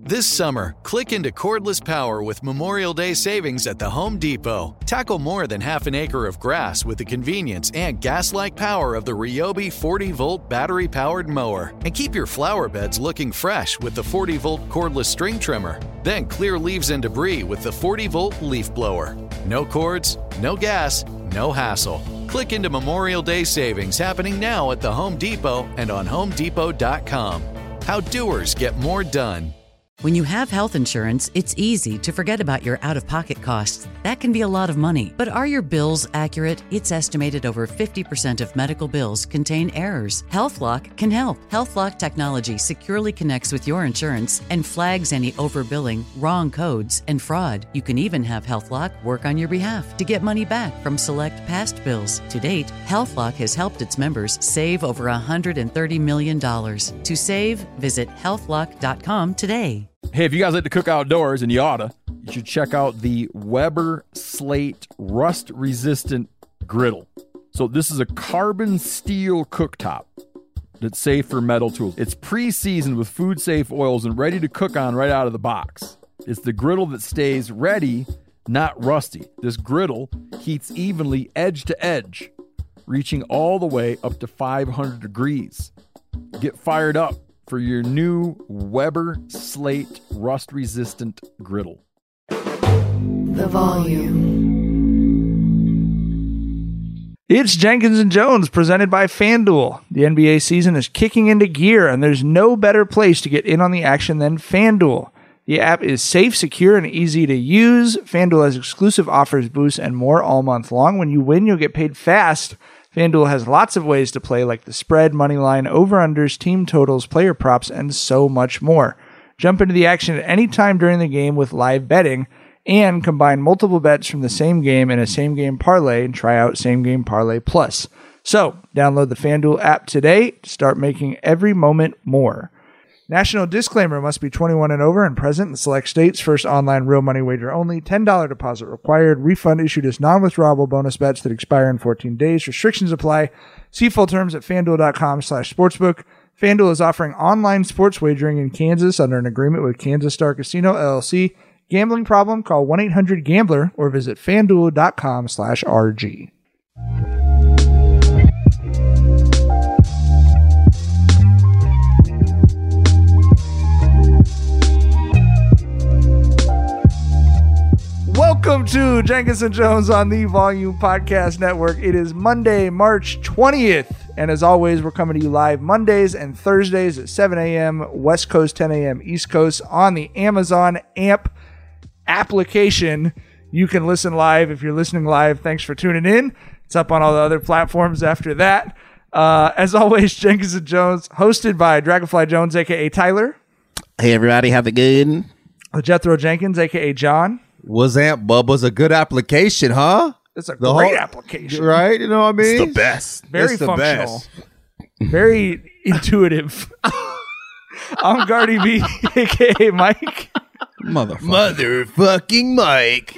This summer, click into cordless power with Memorial Day savings at the Home Depot. Tackle more than half an acre of grass with the convenience and gas-like power of the Ryobi 40-volt battery-powered mower. And keep your flower beds looking fresh with the 40-volt cordless string trimmer. Then clear leaves and debris with the 40-volt leaf blower. No cords, no gas, no hassle. Click into Memorial Day savings happening now at the Home Depot and on HomeDepot.com. How doers get more done. When you have health insurance, it's easy to forget about your out-of-pocket costs. That can be a lot of money. But are your bills accurate? It's estimated over 50% of medical bills contain errors. HealthLock can help. HealthLock technology securely connects with your insurance and flags any overbilling, wrong codes, and fraud. You can even have HealthLock work on your behalf to get money back from select past bills. To date, HealthLock has helped its members save over $130 million. To save, visit healthlock.com today. Hey, if you guys like to cook outdoors, and you oughta, you should check out the Weber Slate rust-resistant griddle. So this is a carbon steel cooktop that's safe for metal tools. It's pre-seasoned with food-safe oils and ready to cook on right out of the box. It's the griddle that stays ready, not rusty. This griddle heats evenly edge to edge, reaching all the way up to 500 degrees. Get fired up for your new Weber Slate rust-resistant griddle. The volume. It's Jenkins and Jones presented by FanDuel. The NBA season is kicking into gear, and there's no better place to get in on the action than FanDuel. The app is safe, secure, and easy to use. FanDuel has exclusive offers, boosts, and more all month long. When you win, you'll get paid fast. FanDuel has lots of ways to play, like the spread, money line, over-unders, team totals, player props, and so much more. Jump into the action at any time during the game with live betting, and combine multiple bets from the same game in a same-game parlay and try out Same Game Parlay Plus. So, download the FanDuel app today to start making every moment more. National disclaimer: must be 21 and over and present in select states. First online real money wager only. $10 deposit required. Refund issued as non-withdrawable bonus bets that expire in 14 days. Restrictions apply. See full terms at FanDuel.com/sportsbook. FanDuel is offering online sports wagering in Kansas under an agreement with Kansas Star Casino, LLC. Gambling problem? Call 1-800-GAMBLER or visit FanDuel.com/RG. Welcome to Jenkins and Jones on the Volume Podcast Network. It is Monday, March 20th. And as always, we're coming to you live Mondays and Thursdays at 7 a.m. West Coast, 10 a.m. East Coast on the Amazon AMP application. You can listen live if you're listening live. Thanks for tuning in. It's up on all the other platforms after that. As always, Jenkins and Jones, hosted by Dragonfly Jones, a.k.a. Tyler. Hey, everybody. Have a good. Jethro Jenkins, a.k.a. John. Was Amp Bubba's a good application, huh? It's a great application. Right? You know what I mean? It's the best. Very functional. Very intuitive. I'm Gardy B, a.k.a. Mike. Motherfucking Mike.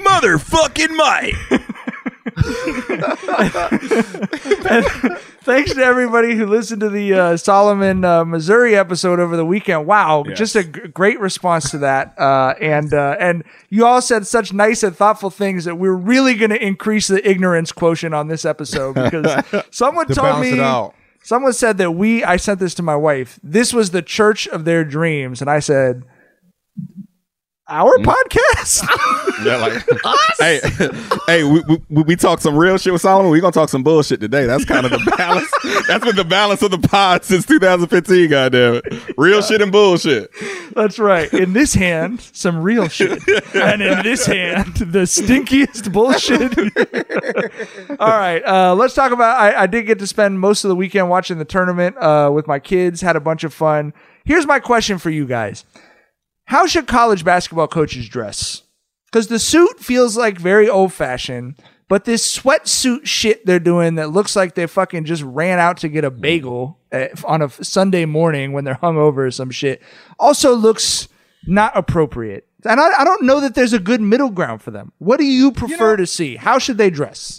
Thanks to everybody who listened to the Solomon, Missouri episode over the weekend. Wow, yes. Just a great response to that. And you all said such nice and thoughtful things that we're really going to increase the ignorance quotient on this episode, because someone told me, someone said that I sent this to my wife, this was the church of their dreams. And I said, our podcast? Yeah, like, hey, we talk some real shit with Solomon. We're gonna talk some bullshit today. That's kind of the balance. That's been the balance of the pod since 2015. Goddamn it, real shit and bullshit. That's right. In this hand, some real shit, and in this hand, the stinkiest bullshit. All right, let's talk about. I did get to spend most of the weekend watching the tournament with my kids. Had a bunch of fun. Here's my question for you guys. How should college basketball coaches dress? Because the suit feels like very old-fashioned, but this sweatsuit shit they're doing that looks like they fucking just ran out to get a bagel on a Sunday morning when they're hungover or some shit also looks not appropriate. And I don't know that there's a good middle ground for them. What do you prefer to see? How should they dress?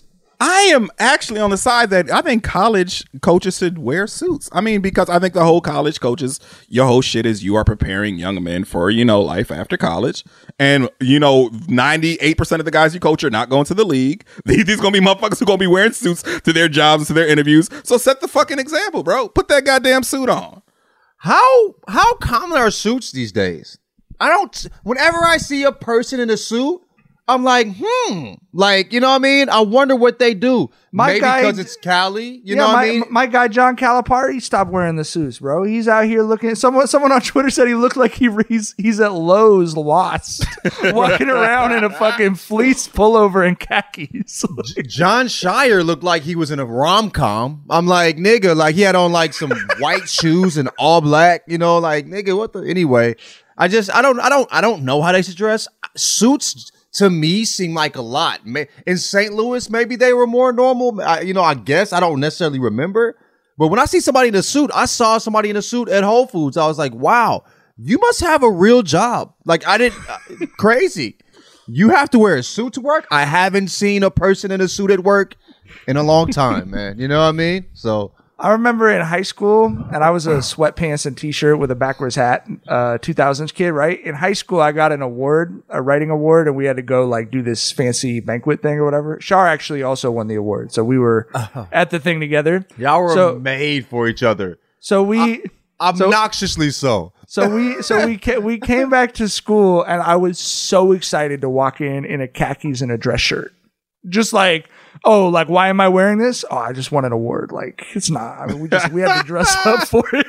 I am actually on the side that I think college coaches should wear suits. I mean, because I think the whole college coaches, your whole shit is you are preparing young men for, life after college. And, 98% of the guys you coach are not going to the league. These going to be motherfuckers who going to be wearing suits to their jobs and to their interviews. So set the fucking example, bro. Put that goddamn suit on. How common are suits these days? Whenever I see a person in a suit, I'm like, like, you know what I mean? I wonder what they do. Maybe because it's Cali, you know what I mean? My guy John Calipari stopped wearing the suits, bro. He's out here looking at someone on Twitter said he looked like he's at Lowe's lost, walking around in a fucking fleece pullover and khakis. John Shire looked like he was in a rom-com. I'm like, nigga, like he had on like some white shoes and all black, like, nigga, what the anyway. I don't know how they should dress. Suits to me seem like a lot. In St. Louis, maybe they were more normal. I guess I don't necessarily remember. But when I see somebody in a suit, I saw somebody in a suit at Whole Foods. I was like, wow, you must have a real job. Like crazy. You have to wear a suit to work. I haven't seen a person in a suit at work in a long time, man. You know what I mean? So I remember in high school, and I was a sweatpants and t-shirt with a backwards hat, 2000s kid, right? In high school, I got an award, a writing award, and we had to go like do this fancy banquet thing or whatever. Shar actually also won the award, so we were at the thing together. Y'all were made for each other. So we obnoxiously so. So we came back to school, and I was so excited to walk in a khakis and a dress shirt. Just like, like, why am I wearing this? Oh, I just won an award. Like, it's not. I mean, we had to dress up for it.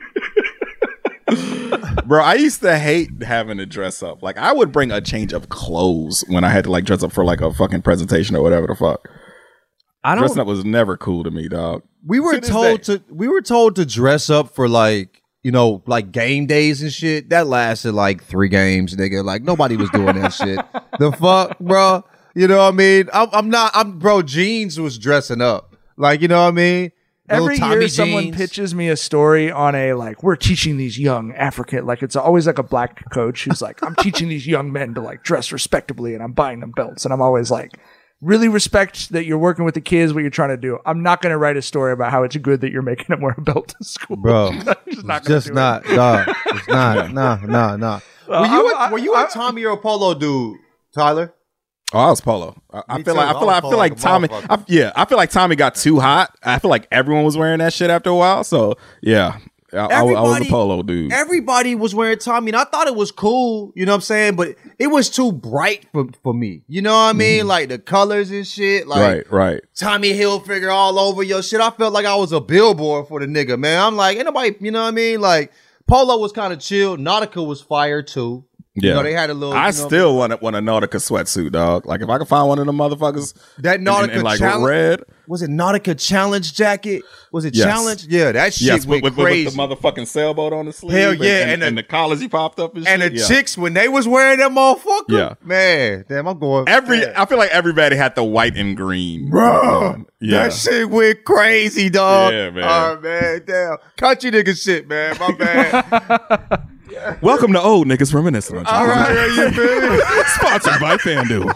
Bro, I used to hate having to dress up. Like, I would bring a change of clothes when I had to, like, dress up for, like, a fucking presentation or whatever the fuck. Dressing up was never cool to me, dog. We were told to dress up for, like, like game days and shit. That lasted, like, 3 games, nigga. Like, nobody was doing that shit. The fuck, bro? You know what I mean? Bro, jeans was dressing up. Like, you know what I mean? Every year someone pitches me a story on we're teaching these young African, like it's always like a black coach who's like, I'm teaching these young men to like dress respectably and I'm buying them belts. And I'm always like, really respect that you're working with the kids, what you're trying to do. I'm not going to write a story about how it's good that you're making them wear a belt to school. Bro, it's not, dog. It's not, nah. Were you a Tommy or a Polo dude, Tyler? Oh, I was Polo. I feel like Tommy. I feel like Tommy got too hot. I feel like everyone was wearing that shit after a while. So yeah, I was a Polo dude. Everybody was wearing Tommy, and I thought it was cool. You know what I'm saying? But it was too bright for me. You know what I mean? Like the colors and shit. Like right. Tommy Hilfiger all over your shit. I felt like I was a billboard for the nigga, man. I'm like, ain't nobody. You know what I mean? Like Polo was kind of chill. Nautica was fire too. Yeah, they had a little. I still want a Nautica sweatsuit, dog. Like if I could find one of them motherfuckers, that Nautica in like challenge, red. Was it Nautica Challenge jacket? Was it Challenge? Yeah, that shit went crazy. With the motherfucking sailboat on the sleeve. Hell yeah, and the collars he popped up and shit. And the chicks when they was wearing that motherfucker. Man, damn, I'm going. I feel like everybody had the white and green, bro. That shit went crazy, dog. Yeah, man. Oh man, damn, country nigga shit, man. My bad. Welcome to Old Niggas Reminiscing. All right, you feel sponsored by FanDuel.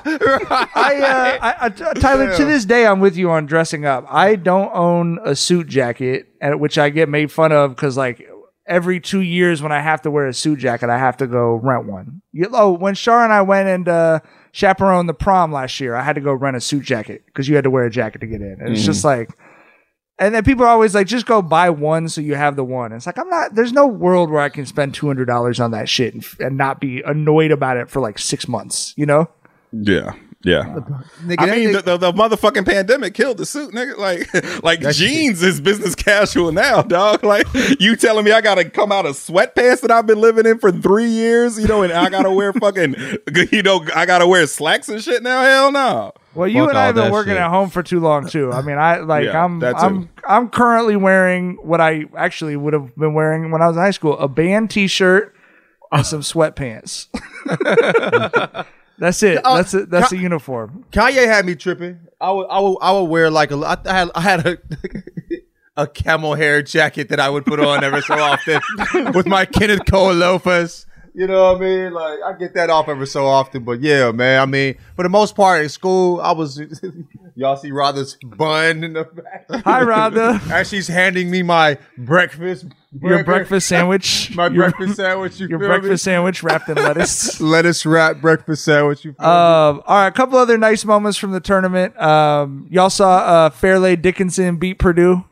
Tyler, to this day, I'm with you on dressing up. I don't own a suit jacket, which I get made fun of because, like, every 2 years when I have to wear a suit jacket, I have to go rent one. When Shar and I went and chaperoned the prom last year, I had to go rent a suit jacket because you had to wear a jacket to get in. And it's just like. And then people are always like, just go buy one so you have the one. And it's like, there's no world where I can spend $200 on that shit and not be annoyed about it for like 6 months, you know? Yeah. Nigga, I mean, the motherfucking pandemic killed the suit, nigga. Like jeans is business casual now, dog. Like, you telling me I gotta come out of sweatpants that I've been living in for 3 years, and I gotta wear fucking, I gotta wear slacks and shit now? Hell no. Well, you and I have been working at home for too long too. I mean, I'm currently wearing what I actually would have been wearing when I was in high school: a band T-shirt and some sweatpants. That's it. That's a uniform. Kanye had me tripping. I would wear like I had a camel hair jacket that I would put on every so often with my Kenneth Cole loafers. You know what I mean? Like, I get that off every so often, but yeah, man. I mean, for the most part in school, I was. Y'all see Radha's bun in the back. Hi, Radha. As she's handing me my breakfast. Your breakfast sandwich. My breakfast sandwich. Your breakfast sandwich wrapped in lettuce. Lettuce wrap breakfast sandwich. You feel me? All right, a couple other nice moments from the tournament. Y'all saw Fairleigh Dickinson beat Purdue.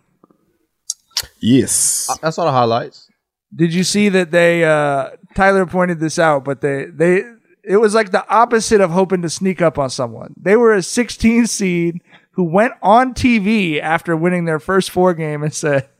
Yes, I saw the highlights. Did you see that they Tyler pointed this out, but they it was like the opposite of hoping to sneak up on someone. They were a 16 seed who went on TV after winning their first 4 game and said,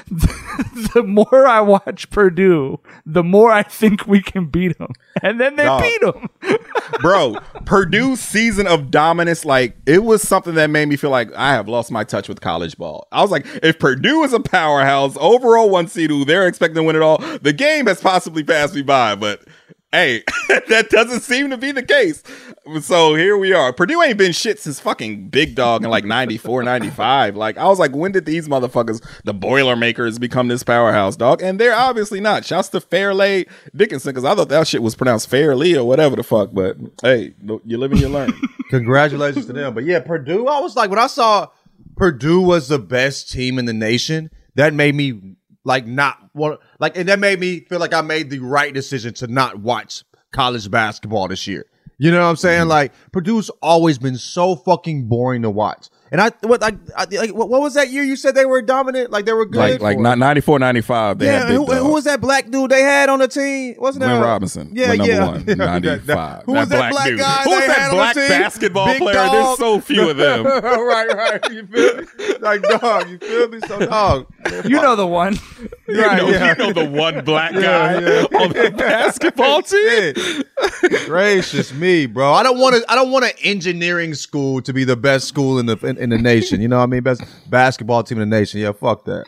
the more I watch Purdue, the more I think we can beat them. And then they beat them. Bro, Purdue's season of dominance, like, it was something that made me feel like I have lost my touch with college ball. I was like, if Purdue is a powerhouse, overall 1 seed who they're expecting to win it all, the game has possibly passed me by, but hey, that doesn't seem to be the case. So here we are. Purdue ain't been shit since fucking Big Dog in like 94, 95. Like, I was like, when did these motherfuckers, the Boilermakers, become this powerhouse, dog? And they're obviously not. Shouts to Fairleigh Dickinson, because I thought that shit was pronounced Fairleigh or whatever the fuck. But hey, you live and you learn. Congratulations to them. But yeah, Purdue, I was like, when I saw Purdue was the best team in the nation, that made me like not want, like, and that made me feel like I made the right decision to not watch college basketball this year. You know what I'm saying? Like, Purdue's always been so fucking boring to watch. And what was that year you said they were dominant? Like, they were good? Like not 94, 95. They had who was that black dude they had on the team? Wasn't that Glenn Robinson? Yeah, number yeah. 1, 95. Who was that black dude? guy? Who was they that had black on the team? basketball Big player? Dog. There's so few of them. right. You feel me? Like, dog, you feel me? So, dog. You know the one. You know the one black guy on the basketball team. Gracious me, bro. I don't want an engineering school to be the best school in the nation. You know what I mean? Best basketball team in the nation. Yeah, fuck that.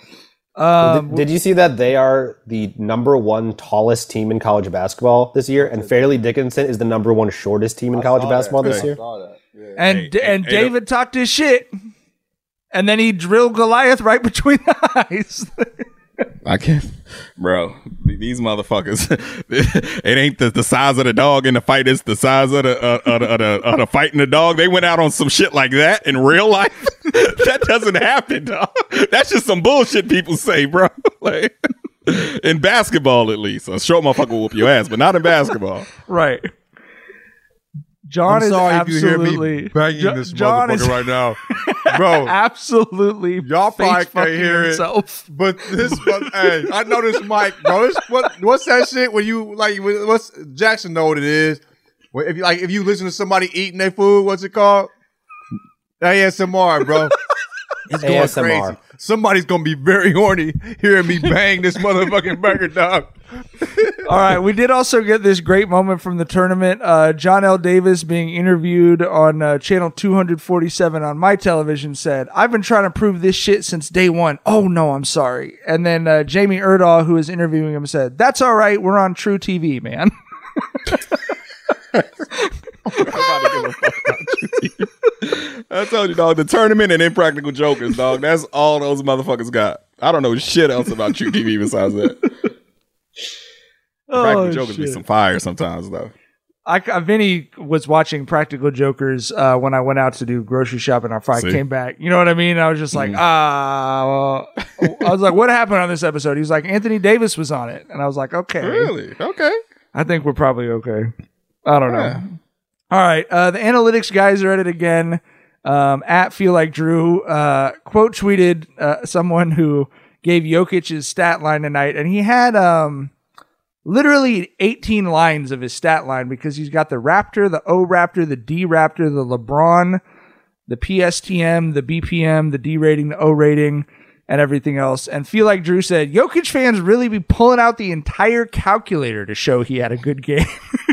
Did you see that they are the number 1 tallest team in college basketball this year, and Fairleigh Dickinson is the number 1 shortest team in college basketball this year? And David talked his shit, and then he drilled Goliath right between the eyes. I can't, bro. These motherfuckers. It ain't the size of the dog in the fight. It's the size of the fight in the dog. They went out on some shit like that in real life. That doesn't happen, dog. That's just some bullshit people say, bro. Like, in basketball, at least, a short motherfucker will whoop your ass, but not in basketball. Right. John I'm sorry is if you hear absolutely me banging this John motherfucker is right now, bro. Absolutely, Y'all probably face can't fucking hear himself. it, but hey, I know this mic, bro. What's that shit when you like? What's Jackson know what it is? If you listen to somebody eating their food, what's it called? ASMR, bro. It's going ASMR. crazy. Somebody's gonna be very horny hearing me bang this motherfucking burger, dog. All right, we did also get this great moment from the tournament. John L. Davis being interviewed on channel 247 on my television said, "I've been trying to prove this shit since day one. Oh no, I'm sorry." And then Jamie Erdahl, who was interviewing him, said, "That's all right. We're on True TV, man." Nobody give a fuck about you. I told you, dog, the tournament and Impractical Jokers, dog. That's all those motherfuckers got. I don't know shit else about True TV besides that. Practical Jokers be some fire sometimes, though. Vinny was watching Practical Jokers when I went out to do grocery shopping after I came back. You know what I mean? I was just like, I was like, what happened on this episode? He was like, Anthony Davis was on it. And I was like, okay. Really? Okay. I think we're probably okay. I don't know. All right. The analytics guys are at it again. At Feel Like Drew quote tweeted someone who gave Jokic his stat line tonight, and he had literally 18 lines of his stat line because he's got the Raptor, the O Raptor, the D Raptor, the LeBron, the PSTM, the BPM, the D rating, the O rating, and everything else. And Feel Like Drew said, Jokic fans really be pulling out the entire calculator to show he had a good game.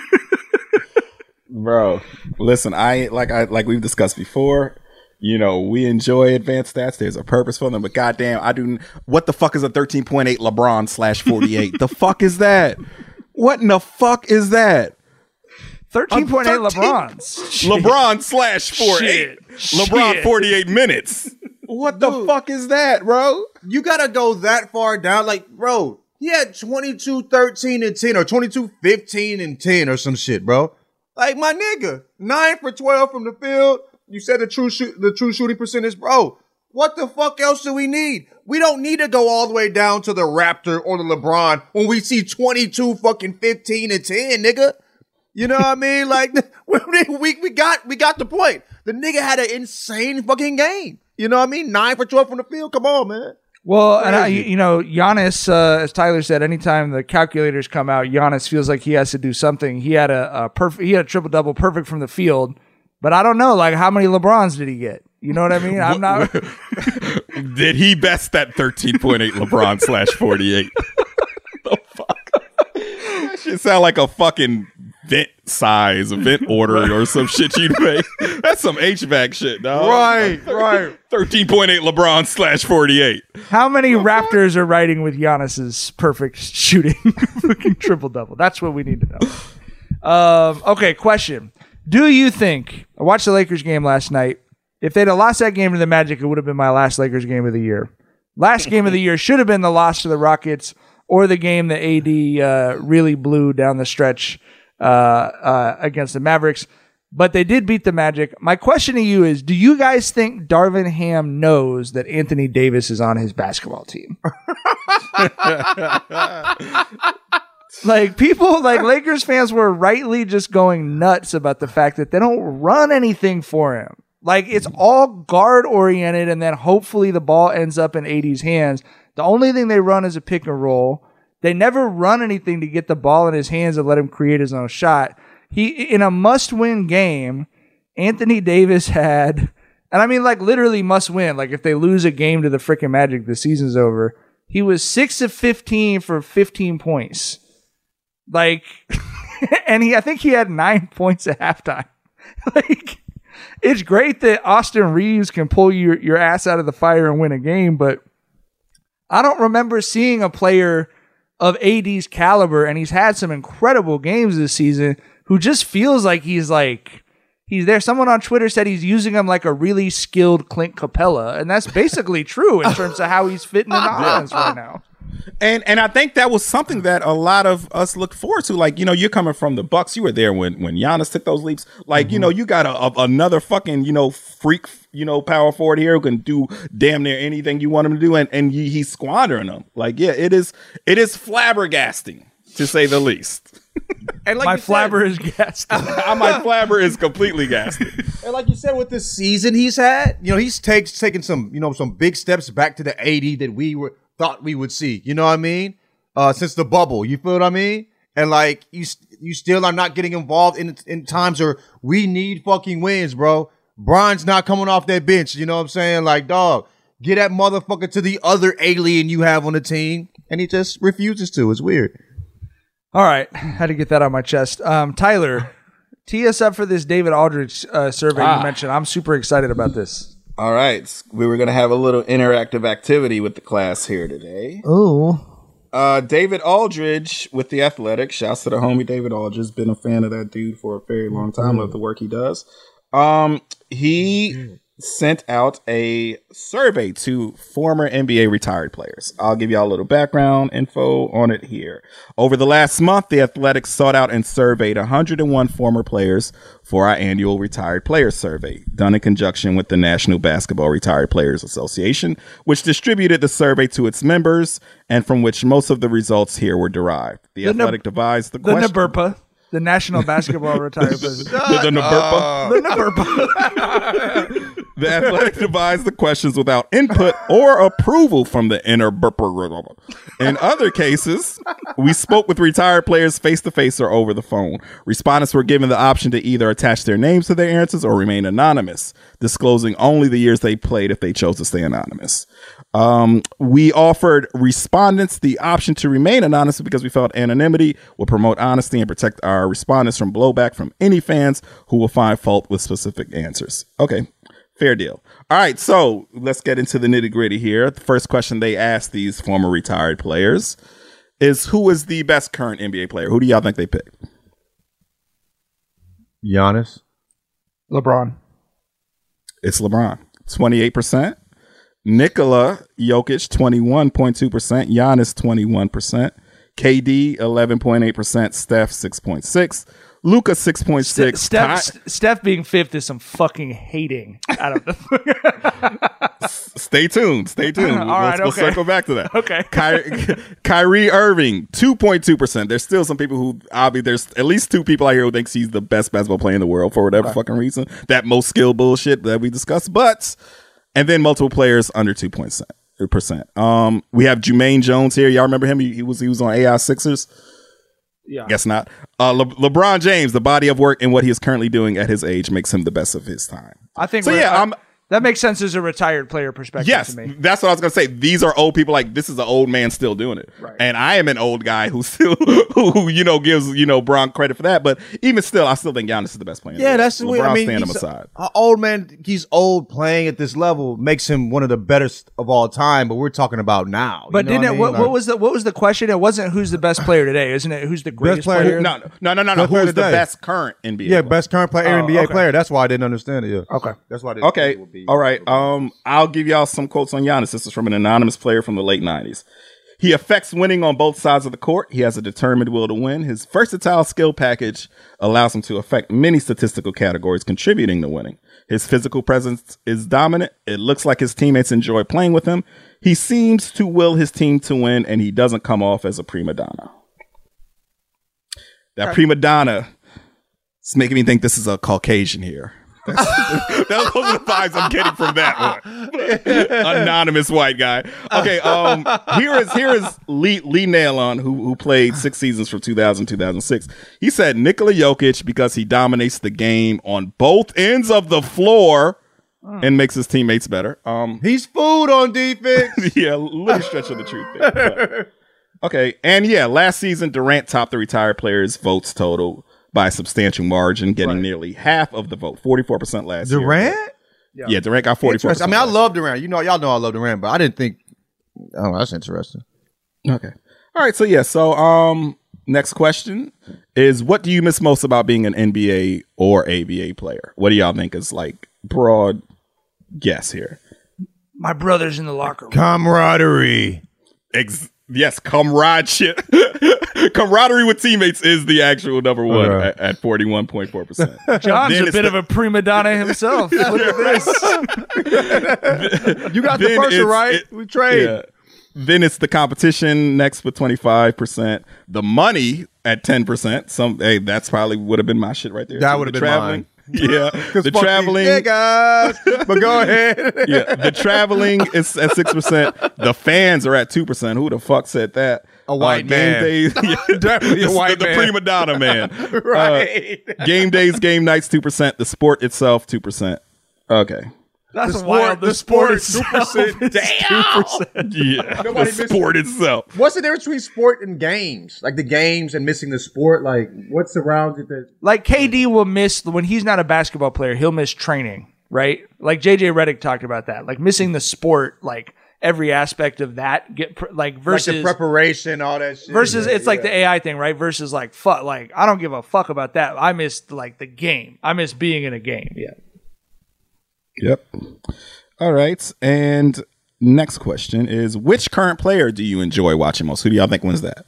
Bro, listen, like we've discussed before, you know, we enjoy advanced stats. There's a purpose for them, but goddamn, what the fuck is a 13.8 LeBron /48? The fuck is that? What in the fuck is that? 13.8 LeBrons. LeBron /48. LeBron 48 minutes. What the fuck is that, bro? You gotta go that far down. Like, bro, He had 22, 13, and 10, or 22, 15, and 10, or some shit, bro. Like, my nigga, 9 for 12 from the field. You said the true shooting percentage, bro. What the fuck else do we need? We don't need to go all the way down to the Raptor or the LeBron when we see 22, fucking 15, and 10, nigga. You know what I mean? Like, we got the point. The nigga had an insane fucking game. You know what I mean? 9 for 12 from the field. Come on, man. Well, and Giannis, as Tyler said, anytime the calculators come out, Giannis feels like he has to do something. He had a triple-double perfect from the field, but I don't know, like, how many LeBrons did he get? You know what I mean? I'm not. Did he best that 13.8 LeBron /48? The fuck? That shit sound like a fucking vent order or some shit you'd make. That's some HVAC shit, dog. Right. 13.8 LeBron /48. How many Raptors are riding with Giannis's perfect shooting fucking triple-double? That's what we need to know. Okay, question. Do you think, I watched the Lakers game last night, if they'd have lost that game to the Magic, it would have been my last Lakers game of the year. Last game of the year should have been the loss to the Rockets or the game that AD really blew down the stretch against the Mavericks. But they did beat the Magic. My question to you is, do you guys think Darvin Ham knows that Anthony Davis is on his basketball team? Like, people, like Lakers fans were rightly just going nuts about the fact that they don't run anything for him. Like, it's all guard-oriented, and then hopefully the ball ends up in AD's hands. The only thing they run is a pick and roll. They never run anything to get the ball in his hands and let him create his own shot. In a must-win game, Anthony Davis had, and I mean, like, literally must-win. Like, if they lose a game to the freaking Magic, the season's over. He was 6 of 15 for 15 points. Like, and I think he had 9 points at halftime. Like, it's great that Austin Reeves can pull your ass out of the fire and win a game, but I don't remember seeing a player of AD's caliber, and he's had some incredible games this season, who just feels like he's there. Someone on Twitter said he's using him like a really skilled Clint Capella, and that's basically true in terms of how he's fitting in the offense right now. And I think that was something that a lot of us looked forward to. Like, you know, you're coming from the Bucks. You were there when Giannis took those leaps. Like, you know, you got another fucking, you know, freak, you know, power forward here who can do damn near anything you want him to do, and he's squandering them. Like, yeah, it is flabbergasting, to say the least. And like my flabber is gassed. My flabber is completely gassed. And like you said, with the season he's had, you know, he's taken some big steps back to the 80 that we thought we would see. You know what I mean? Since the bubble, you feel what I mean? And like you still are not getting involved in times where we need fucking wins, bro. Brian's not coming off that bench. You know what I'm saying? Like, dog, get that motherfucker to the other alien you have on the team, and he just refuses to. It's weird. All right, had to get that on my chest. Tyler, tee us up for this David Aldridge survey you mentioned. I'm super excited about this. All right, we were going to have a little interactive activity with the class here today. Oh, David Aldridge with The Athletic. Shouts to the homie David Aldridge. Been a fan of that dude for a very long time. Love the work he does. He sent out a survey to former NBA retired players. I'll give y'all a little background info on it here. Over the last month, The Athletic sought out and surveyed 101 former players for our annual Retired Players Survey, done in conjunction with the National Basketball Retired Players Association, which distributed the survey to its members and from which most of the results here were derived. The Athletic devised the question. NBRPA. The National Basketball Retired Players. The Athletic devised the questions without input or approval from the NBRPA. In other cases, we spoke with retired players face-to-face or over the phone. Respondents were given the option to either attach their names to their answers or remain anonymous, disclosing only the years they played if they chose to stay anonymous. We offered respondents the option to remain anonymous because we felt anonymity would promote honesty and protect our respondents from blowback from any fans who will find fault with specific answers. Okay, fair deal. All right, so let's get into the nitty gritty here. The first question they asked these former retired players is, who is the best current NBA player? Who do y'all think they picked? Giannis. LeBron. It's LeBron. 28%. Nikola Jokic 21.2%, Giannis 21%, KD 11.8%, Steph 6.6%, Luka 6.6%. Steph being fifth is some fucking hating out of the. Stay tuned. We'll circle back to that. Okay. Kyrie Irving 2.2%. There's still some people who there's at least two people out here who thinks he's the best basketball player in the world for whatever fucking reason. That most skill bullshit that we discussed, and then multiple players under 2%. We have Jermaine Jones here. Y'all remember him? He was on AI Sixers. Yeah. Guess not. LeBron James, the body of work and what he is currently doing at his age makes him the best of his time. I think so. That makes sense as a retired player perspective to me. That's what I was going to say. These are old people. Like, this is an old man still doing it. Right. And I am an old guy who still, gives, Bron credit for that. But even still, I still think Giannis is the best player. Yeah, that's the way. I mean, stand him aside. An old man, he's old playing at this level makes him one of the best of all time. But we're talking about now. But what was the question? It wasn't who's the best player today, isn't it? Who's the greatest player? No. Who's the best current NBA? Yeah, best current player, NBA player. That's why I didn't understand it. Yeah. Okay. That's why I didn't think it would be. All right. I'll give y'all some quotes on Giannis. This is from an anonymous player from the late 90s. He affects winning on both sides of the court. He has a determined will to win. His versatile skill package allows him to affect many statistical categories, contributing to winning. His physical presence is dominant. It looks like his teammates enjoy playing with him. He seems to will his team to win, and he doesn't come off as a prima donna. That prima donna is making me think this is a Caucasian here. Those are the vibes I'm getting from that one. Anonymous white guy. Okay, here is Lee Nailon, who played 6 seasons from 2000 2006. He said Nikola Jokic because he dominates the game on both ends of the floor and makes his teammates better. He's food on defense. Yeah, a little stretch of the truth there. But. Okay, and last season Durant topped the retired players' votes total by a substantial margin, getting nearly half of the vote, 44% last year. Durant? Yeah, Durant got 44%. I mean, I love Durant. Y'all know I love Durant, but I didn't think. Oh, that's interesting. Okay. All right. So next question is: what do you miss most about being an NBA or ABA player? What do y'all think is like broad guess here? My brother's in the locker room. Camaraderie. Yes, comradeship. Camaraderie with teammates is the actual number one at 41.4%. John's a bit of a prima donna himself. Look at this. You got the first one right. We trade. Yeah. Then it's the competition next with 25%. The money at 10%. That's probably would have been my shit right there. That would have been mine. Yeah, the traveling. Niggas, but go ahead. Yeah, the traveling is at 6%. The fans are at 2%. Who the fuck said that? A white man. Days, Definitely a white man. The prima donna man. Right. Game days, game nights, 2%. The sport itself, 2%. Okay. That's wild. The sport itself 2%. Damn. 2%. Yeah. The sport itself. What's the difference between sport and games? Like the games and missing the sport? Like what's around it that like KD will miss when he's not a basketball player, he'll miss training, right? Like JJ Redick talked about that. Like missing the sport, like every aspect of that versus like the preparation, all that shit. Versus it's like the AI thing, right? Versus like fuck, like I don't give a fuck about that. I miss like the game. I miss being in a game. Yeah. Yep. All right. And next question is: which current player do you enjoy watching most? Who do y'all think wins that?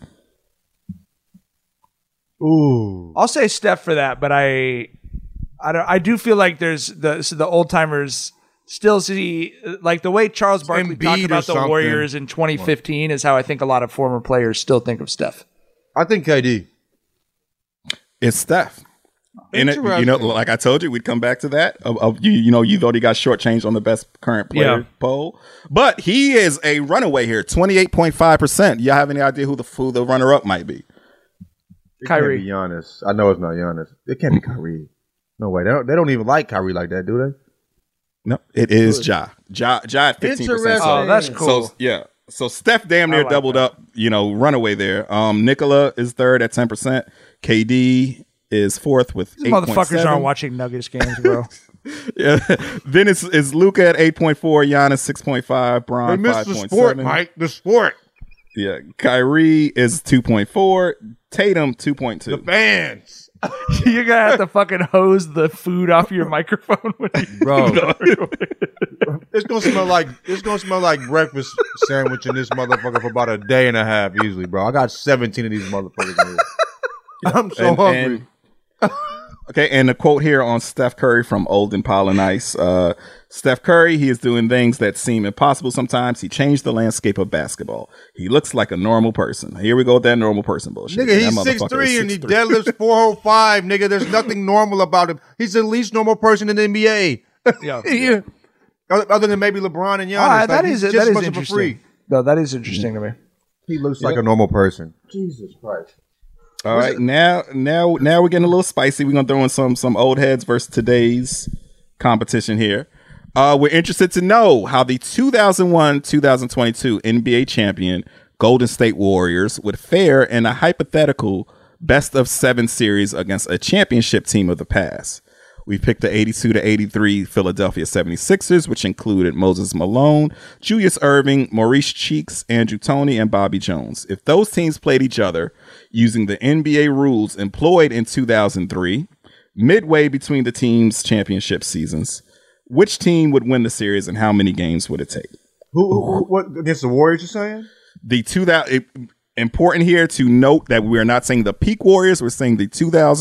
Ooh, I'll say Steph for that, but I do feel like there's the old timers still see like the way Charles Barkley talked about the Warriors in 2015 is how I think a lot of former players still think of Steph. I think KD. It's Steph. In it, like I told you, we'd come back to that. You thought he got shortchanged on the best current player poll, but he is a runaway here, 28.5%. Y'all have any idea who the runner up might be? Kyrie. Can't be Giannis. I know it's not Giannis. It can't be Kyrie. No way. They don't even like Kyrie like that, do they? No, it is Ja. Ja at 15%. Oh, that's cool. So so Steph damn near doubled up. Runaway there. Nikola is third at 10%. KD is fourth with 8.7. These motherfuckers aren't watching Nuggets games, bro. Yeah. Then it's Luka at 8.4, Giannis 6.5, Bron 5.7. The sport, Mike. The sport. Yeah. Kyrie is 2.4, Tatum 2.2. The fans. You're gonna have to fucking hose the food off your microphone when you Bro. It's gonna smell like breakfast sandwich in this motherfucker for about a day and a half easily, bro. I got 17 of these motherfuckers in here. I'm so hungry. Okay, and a quote here on Steph Curry from Old Impala Nice. Steph Curry, he is doing things that seem impossible sometimes. He changed the landscape of basketball. He looks like a normal person. Here we go with that normal person bullshit. Nigga, he's 6'3" and he deadlifts 405, nigga. There's nothing normal about him. He's the least normal person in the NBA. Yeah. Other than maybe LeBron and Giannis. That is interesting. No, that is interesting to me. He looks like a normal person. Jesus Christ. All right, now we're getting a little spicy. We're gonna throw in some old heads versus today's competition here. We're interested to know how the 2001-2022 NBA champion Golden State Warriors would fare in a hypothetical best-of-7 series against a championship team of the past. We picked the 82-83 Philadelphia 76ers, which included Moses Malone, Julius Erving, Maurice Cheeks, Andrew Toney, and Bobby Jones. If those teams played each other using the NBA rules employed in 2003, midway between the team's championship seasons, which team would win the series and how many games would it take? What against the Warriors, you're saying? Important here to note that we are not saying the peak Warriors. We're saying the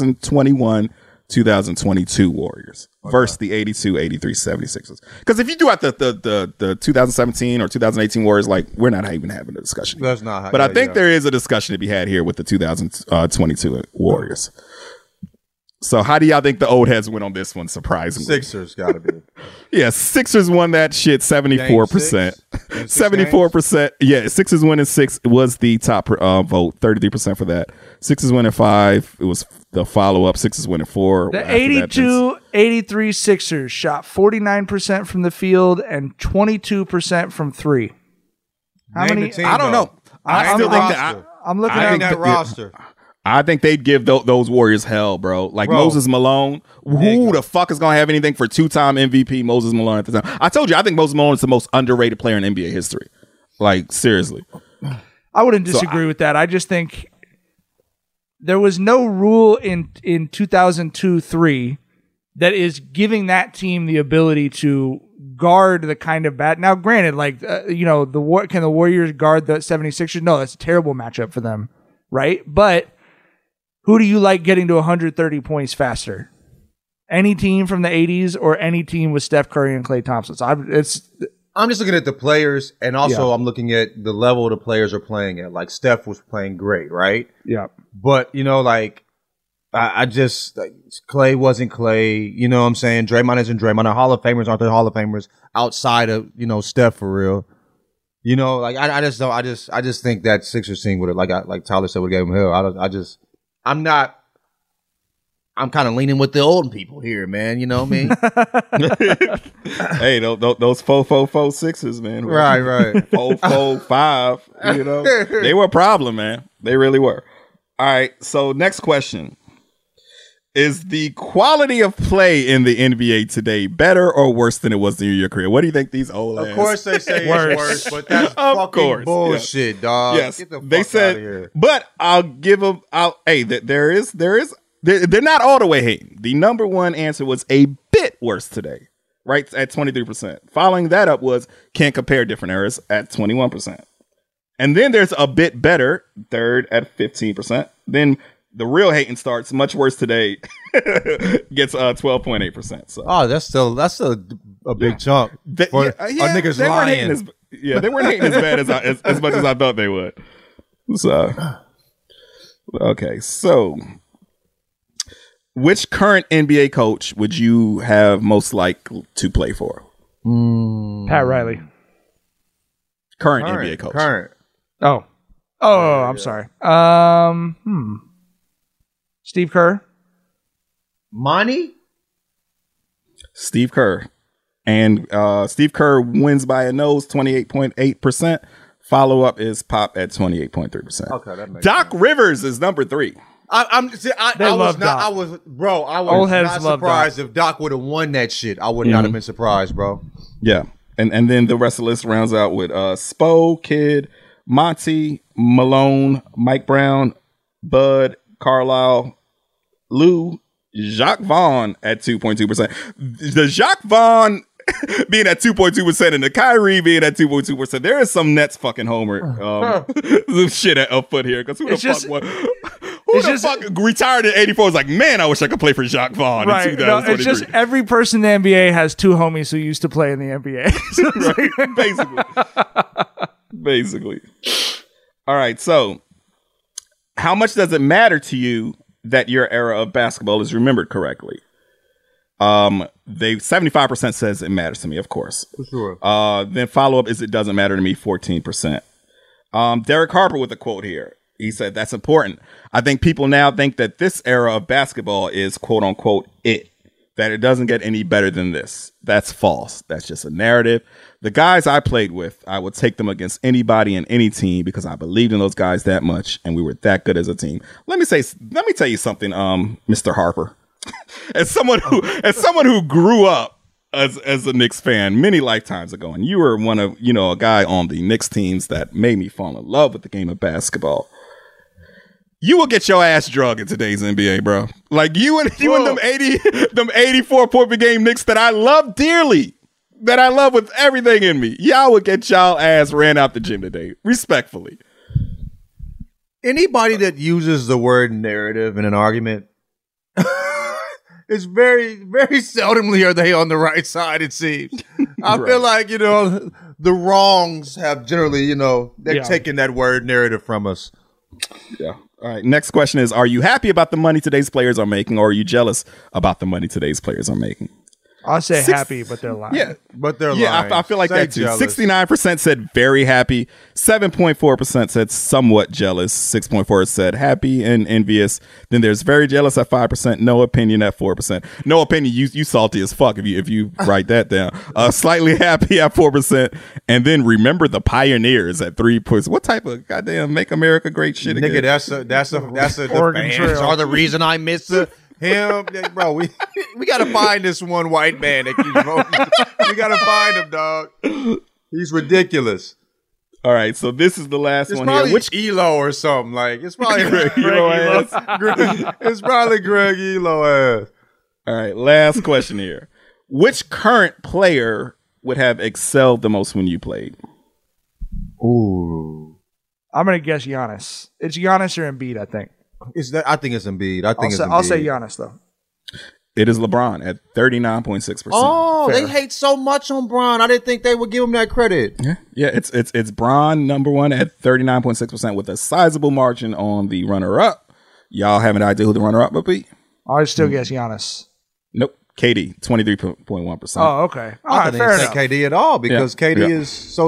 2021-2022 Warriors versus the 82-83 76ers. Because if you do out the 2017 or 2018 Warriors, like, we're not even having a discussion. That's not. But I think there is a discussion to be had here with the 2022 Warriors. So how do y'all think the old heads went on this one, surprisingly? Sixers got to be. Yeah, Sixers won that shit 74%. 74%. Yeah, Sixers winning 6 was the top vote, 33% for that. Sixers winning 5, it was the follow-up. Sixers winning 4. The 82-83 Sixers shot 49% from the field and 22% from 3. How many? Team, I don't know. I'm looking at that roster. I think they'd give those Warriors hell, bro. Like Moses Malone. Who the fuck is going to have anything for 2-time MVP Moses Malone at the time? I told you, I think Moses Malone is the most underrated player in NBA history. Like, seriously. I wouldn't disagree with that. I just think there was no rule in 2002-3 that is giving that team the ability to guard the kind of bat. Now, granted, like, can the Warriors guard the 76ers? No, that's a terrible matchup for them, right? But who do you like getting to 130 points faster? Any team from the 80s or any team with Steph Curry and Klay Thompson? So I'm just looking at the players, and also I'm looking at the level the players are playing at. Like, Steph was playing great, right? Yeah. But, I just, Klay wasn't Klay. You know what I'm saying? Draymond isn't Draymond. Our Hall of Famers aren't the Hall of Famers outside of, Steph for real. I just think that Sixers team would have, like Tyler said, would have gave him hell. I'm kind of leaning with the old people here, man. You know what I mean? Hey, those 4-4-4 Sixers, man. Right. 4-4-5. They were a problem, man. They really were. All right. So next question: is the quality of play in the NBA today better or worse than it was in your career? What do you think these old ass? Of course they say it's worse, but that's fucking bullshit, dog. Yes, get the fuck they said. Out of here. But I'll give them. They're not all the way hating. The number one answer was a bit worse today, right at 23%. Following that up was can't compare different eras at 21%, and then there's a bit better third at 15%. Then the real hating starts much worse today. Gets 12.8%. So that's still a big chunk. Our niggas lying. They weren't hating as bad as much as I thought they would. So okay, so which current NBA coach would you have most likely to play for? Pat Riley. Current NBA coach. Current. Oh, I'm sorry. Steve Kerr. Monty? Steve Kerr. And Steve Kerr wins by a nose, 28.8%. Follow-up is Pop at 28.3%. Okay, that makes Doc sense. Rivers is number 3. I was not surprised if Doc would have won that shit. I would not have been surprised, bro. Yeah. And then the rest of the list rounds out with Spo, Kidd, Monty, Malone, Mike Brown, Bud, Carlisle, Lou, Jacques Vaughn at 2.2%. The Jacques Vaughn being at 2.2% and the Kyrie being at 2.2%. There is some Nets fucking homer some shit at foot here. Because who the fuck retired at 84 was like, man, I wish I could play for Jacques Vaughn in 2023. No, it's just every person in the NBA has two homies who used to play in the NBA. Basically. All right, so how much does it matter to you that your era of basketball is remembered correctly? 75% says it matters to me, of course. For sure. Then follow up is it doesn't matter to me, 14%. Derek Harper with a quote here. He said, that's important. I think people now think that this era of basketball is quote unquote it, that it doesn't get any better than this. That's false. That's just a narrative. The guys I played with, I would take them against anybody and any team because I believed in those guys that much and we were that good as a team. Let me tell you something, Mr. Harper. As someone who grew up as a Knicks fan many lifetimes ago, and you were one of, a guy on the Knicks teams that made me fall in love with the game of basketball. You will get your ass drug in today's NBA, bro. Like you and them 84 point per game Knicks that I love dearly, that I love with everything in me. Y'all would get y'all ass ran out the gym today, respectfully. Anybody that uses the word narrative in an argument, it's very, very seldomly are they on the right side, it seems. I feel like, the wrongs have generally, they're taking that word narrative from us. Yeah. All right. Next question is, are you happy about the money today's players are making, or are you jealous about the money today's players are making? I'll say happy, but they're lying. Yeah, but they're lying. Yeah, I feel like Say that too. jealous. 69% said very happy. 7.4% said somewhat jealous. 6.4% said happy and envious. Then there's very jealous at 5%. No opinion at 4%. No opinion. You salty as fuck if you write that down. Slightly happy at 4%. And then remember the pioneers at 3%. What type of goddamn make America great shit again? Nigga, that's a Oregon the Trail. fans are the reason I miss him. Bro, we gotta find this one white man that keeps voting. We gotta find him, dog. He's ridiculous. All right, so this is the last It's one probably here. Which Elo or something. Like it's probably Greg Elo Elo. It's probably Greg Elo ass. All right, last question here. Which current player would have excelled the most when you played? Ooh. I'm going to guess Giannis. It's Giannis or Embiid, I think. I think it's Embiid. I'll say Giannis, though. It is LeBron at 39.6%. Oh, Fair. they hate so much on Bron. I didn't think they would give him that credit. Yeah, it's Bron number one at 39.6% with a sizable margin on the runner-up. Y'all have an idea who the runner-up would be? I'll still guess Giannis. Nope. KD, 23.1%. Oh, okay. All I right, didn't fair say enough. KD at all because KD Yeah. is so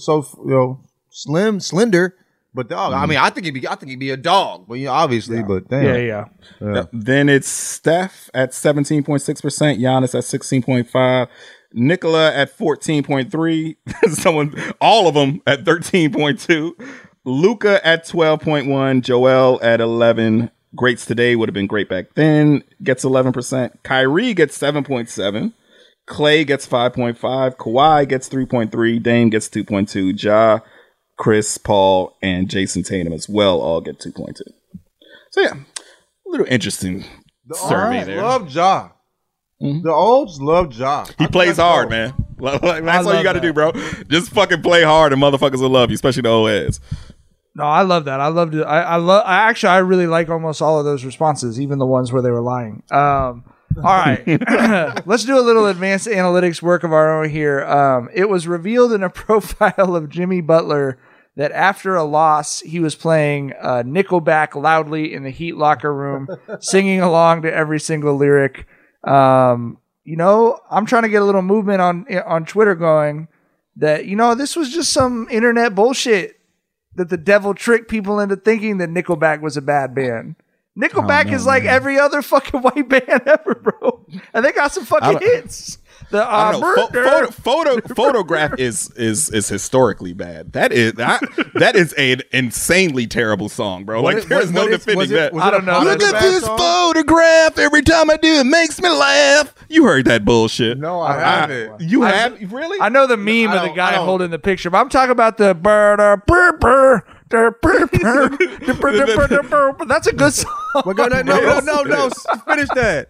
slender. But dog, I mean, I think he'd be a dog. But obviously, but damn. Yeah. Then it's Steph at 17.6%, Giannis at 16.5%, Nikola at 14.3%, all of them at 13.2%, Luka at 12.1%, Joel at 11%. Greats today would have been great back then. Gets 11%. Kyrie gets 7.7%. Clay gets 5.5%. Kawhi gets 3.3%. Dame gets 2.2%. Ja, Chris, Paul, and Jason Tatum as well all get 2.2. So yeah, a little interesting survey there. Love Ja. The olds love Ja. He plays hard, man. Like, that's all you got to do, bro. Just fucking play hard, and motherfuckers will love you, especially the old heads. No, I love that. I loved it. I really like almost all of those responses, even the ones where they were lying. All right. Let's do a little advanced analytics work of our own here. It was revealed in a profile of Jimmy Butler that after a loss, he was playing Nickelback loudly in the Heat locker room, singing along to every single lyric. I'm trying to get a little movement on Twitter going that, this was just some internet bullshit that the devil tricked people into thinking that Nickelback was a bad band. Nickelback is like every other fucking white band ever, bro. And they got some fucking hits. I don't know. Photograph is historically bad. That is an insanely terrible song, bro. There's no defending that. I don't know. Look at this photograph. Every time I do, it makes me laugh. You heard that bullshit? No, I haven't. You have really? I know the meme of the guy holding the picture, but I'm talking about the That's a good song. No. Finish that.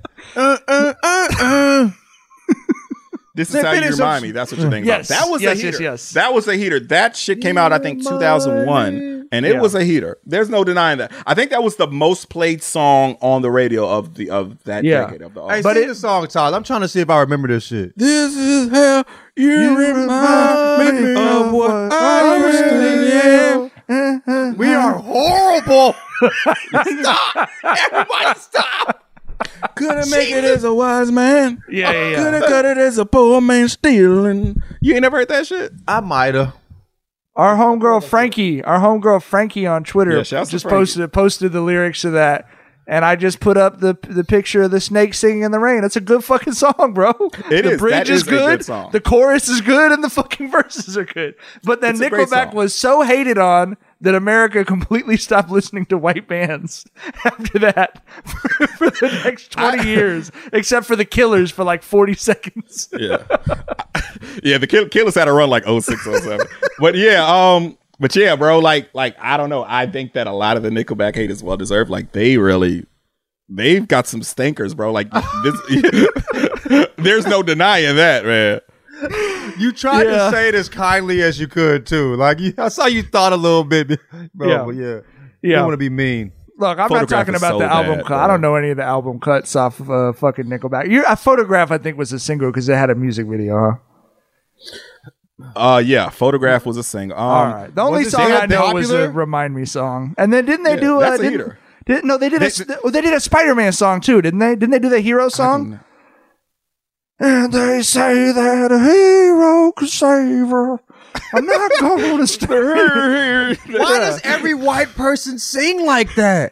This is how you remind me. That's what you're thinking Yes. about. That was a heater. Yes. That was a heater. That shit came out, I think, 2001, and it was a heater. There's no denying that. I think that was the most played song on the radio of that decade of the Hey, artist. sing the song, Todd. I'm trying to see if I remember this shit. This is how you remind me of what I used to. We are horrible. Stop. Everybody stop. Couldn't make it as a wise man. Yeah. Couldn't cut it as a poor man stealing. You ain't never heard that shit? I might have. Our homegirl Frankie on Twitter shouts to just Frankie. posted the lyrics to that. And I just put up the picture of the snake singing in the rain. It's a good fucking song, bro. It the is. bridge That is is a good. good song. The chorus is good, and the fucking verses are good. But then It's a great Nickelback song. was so hated on that America completely stopped listening to white bands after that for the next 20 years, except for the Killers for like 40 seconds. Yeah. Yeah, the Killers had a run like 06, 07. But yeah, bro, like I don't know. I think that a lot of the Nickelback hate is well deserved. Like they've got some stinkers, bro. Like this, there's no denying that, man. You tried to say it as kindly as you could too. Like I saw you thought a little bit, bro. Yeah. But yeah. Yeah. You don't want to be mean. Look, I'm not Photograph talking is about so the album bad, cut. bro. I don't know any of the album cuts off of fucking Nickelback. A Photograph, I think, was a single because it had a music video, huh? Yeah, Photograph was a single. All right. The only was it song I know was popular? a Remind Me song. And then didn't they do that's a didn't- heater. No, they did they did a Spider-Man song too, didn't they? Didn't they do the Hero song? And they say that a hero could save her. I'm not going to stay. Why does every white person sing like that?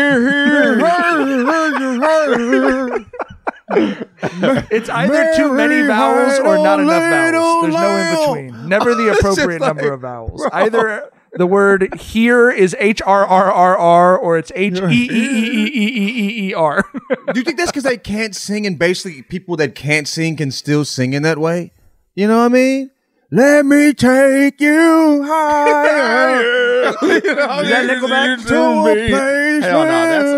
It's either too many vowels or not enough vowels. There's no in between. Never the appropriate number of vowels. Either the word here is HRRRR or it's HEEEEEEER. Do you think that's because they can't sing and basically people that can't sing can still sing in that way? You know what I mean? Let me take you higher. Is that Nickelback? To a place Hell no, that's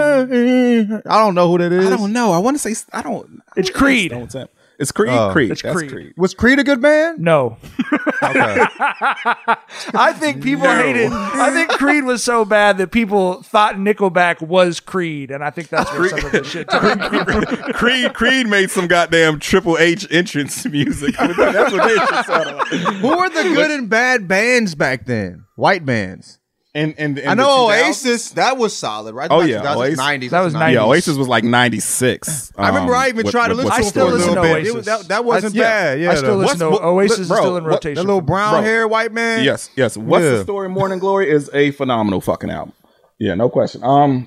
I don't know who that is. I don't know. I want to say I don't. It's Creed. Don't say- It's Creed. Creed. It's That's Creed. Was Creed a good band? No. Okay. I think people hated. I think Creed was so bad that people thought Nickelback was Creed, and I think that's where some of the shit took. Creed made some goddamn Triple H entrance music. That's what they should sound like. Who were the good and bad bands back then? White bands. And I know Oasis. That was solid, right? Oh, About yeah, 2000s, Oasis. 90s. That was 90s. Yeah, Oasis was like 96. I remember I even tried to listen I to it still for a listen little to bit. Oasis. It was- that wasn't I- yeah. bad. Yeah, I still listen to Oasis is bro, still in what- rotation. that little brown hair white man. Yes. What's the Story? Morning Glory is a phenomenal fucking album. Yeah, no question.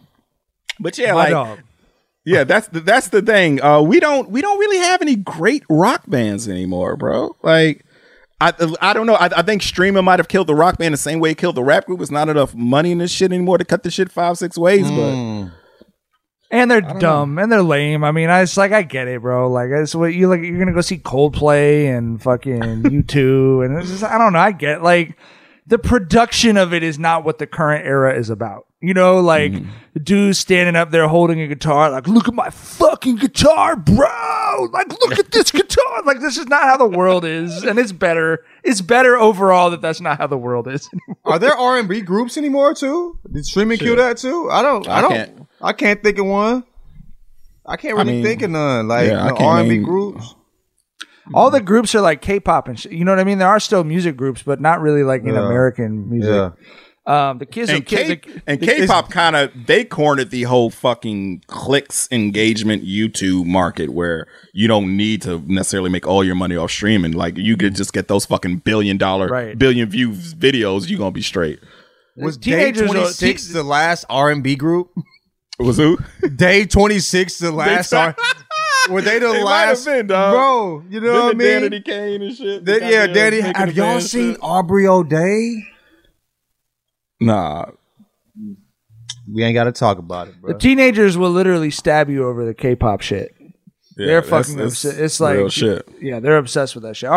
But yeah, My like, dog. yeah, that's the thing. We don't really have any great rock bands anymore, bro. Like, I don't know. I think streaming might have killed the rock band the same way it killed the rap group. There's not enough money in this shit anymore to cut the shit 5-6 ways. But And they're dumb and they're lame. I mean, I get it, bro. Like, it's what you like. You're gonna go see Coldplay and fucking U2, and it's just, I don't know. I get like the production of it is not what the current era is about. You know, like the dude standing up there holding a guitar, like, look at my fucking guitar, bro. Like, look at this guitar. Like, this is not how the world is, and it's better. It's better overall that that's not how the world is anymore. Are there R&B groups anymore too? Did streaming kill that too? I can't think of one. I can't really think of none. Like yeah, I no can't R&B name- groups. All the groups are like K-pop and shit. You know what I mean? There are still music groups, but not really like in American music. Yeah. The kids and K-pop kind of they cornered the whole fucking clicks engagement YouTube market where you don't need to necessarily make all your money off streaming. Like you could just get those fucking billion view videos. You gonna be straight. Was Teenagers Day 26 the last R&B group? Was who? Day 26 the last were they the It might last? have been, dog. Bro, you know what I mean? Danny Kane and shit. Yeah, Danny. Have y'all seen Aubrey O'Day? Nah. We ain't got to talk about it, bro. The teenagers will literally stab you over the K-pop shit. Yeah, They're that's- fucking that's obsessed. It's like real shit. Yeah, they're obsessed with that shit. All right.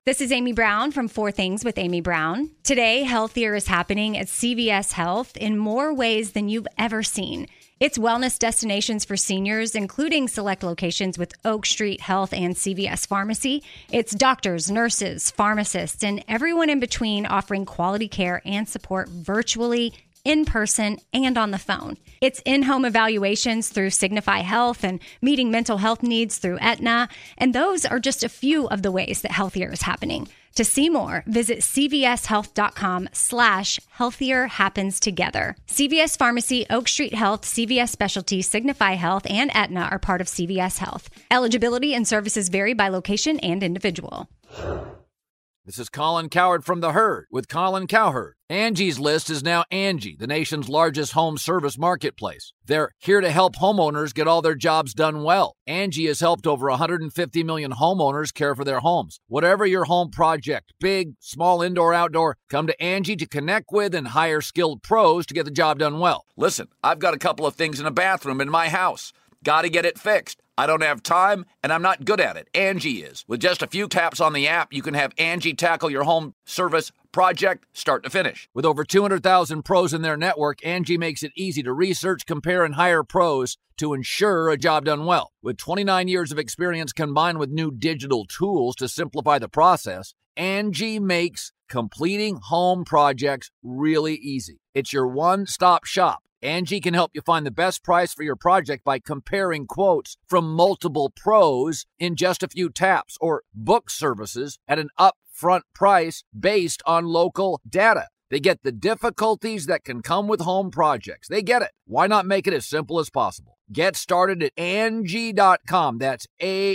This is Amy Brown from 4 Things with Amy Brown. Today, healthier is happening at CVS Health in more ways than you've ever seen. It's wellness destinations for seniors, including select locations with Oak Street Health and CVS Pharmacy. It's doctors, nurses, pharmacists, and everyone in between offering quality care and support virtually, in person, and on the phone. It's in-home evaluations through Signify Health and meeting mental health needs through Aetna. And those are just a few of the ways that healthier is happening. To see more, visit cvshealth.com/healthier happens together. CVS Pharmacy, Oak Street Health, CVS Specialty, Signify Health, and Aetna are part of CVS Health. Eligibility and services vary by location and individual. This is Colin Cowherd from The Herd with Colin Cowherd. Angie's List is now Angie, the nation's largest home service marketplace. They're here to help homeowners get all their jobs done well. Angie has helped over 150 million homeowners care for their homes. Whatever your home project, big, small, indoor, outdoor, come to Angie to connect with and hire skilled pros to get the job done well. Listen, I've got a couple of things in a bathroom in my house. Got to get it fixed. I don't have time, and I'm not good at it. Angie is. With just a few taps on the app, you can have Angie tackle your home service project start to finish. With over 200,000 pros in their network, Angie makes it easy to research, compare, and hire pros to ensure a job done well. With 29 years of experience combined with new digital tools to simplify the process, Angie makes completing home projects really easy. It's your one-stop shop. Angie can help you find the best price for your project by comparing quotes from multiple pros in just a few taps, or book services at an upfront price based on local data. They get the difficulties that can come with home projects. They get it. Why not make it as simple as possible? Get started at Angie.com. That's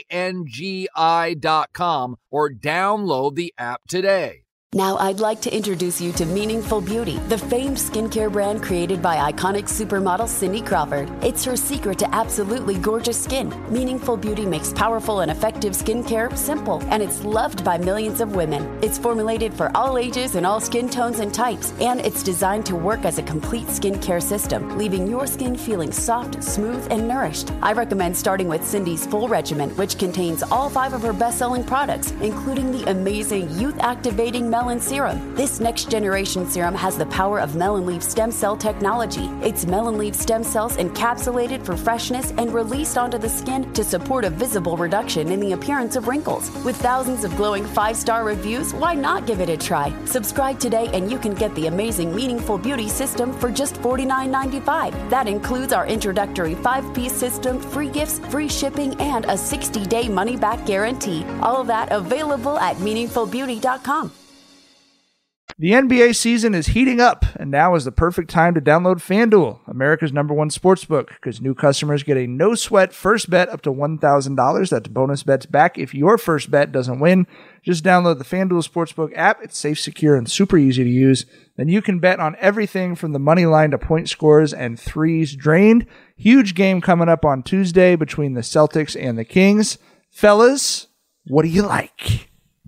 ANGI.com, or download the app today. Now I'd like to introduce you to Meaningful Beauty, the famed skincare brand created by iconic supermodel Cindy Crawford. It's her secret to absolutely gorgeous skin. Meaningful Beauty makes powerful and effective skincare simple, and it's loved by millions of women. It's formulated for all ages and all skin tones and types, and it's designed to work as a complete skincare system, leaving your skin feeling soft, smooth, and nourished. I recommend starting with Cindy's full regimen, which contains all 5 of her best-selling products, including the amazing youth-activating Melon Serum. This next-generation serum has the power of melon leaf stem cell technology. It's melon leaf stem cells encapsulated for freshness and released onto the skin to support a visible reduction in the appearance of wrinkles. With thousands of glowing 5-star reviews, why not give it a try? Subscribe today and you can get the amazing Meaningful Beauty system for just $49.95. That includes our introductory 5-piece system, free gifts, free shipping, and a 60-day money-back guarantee. All of that available at meaningfulbeauty.com. The NBA season is heating up, and now is the perfect time to download FanDuel, America's #1 sportsbook, because new customers get a no-sweat first bet up to $1,000. That's bonus bets back if your first bet doesn't win. Just download the FanDuel Sportsbook app. It's safe, secure, and super easy to use. Then you can bet on everything from the money line to point scores and threes drained. Huge game coming up on Tuesday between the Celtics and the Kings. Fellas, what do you like?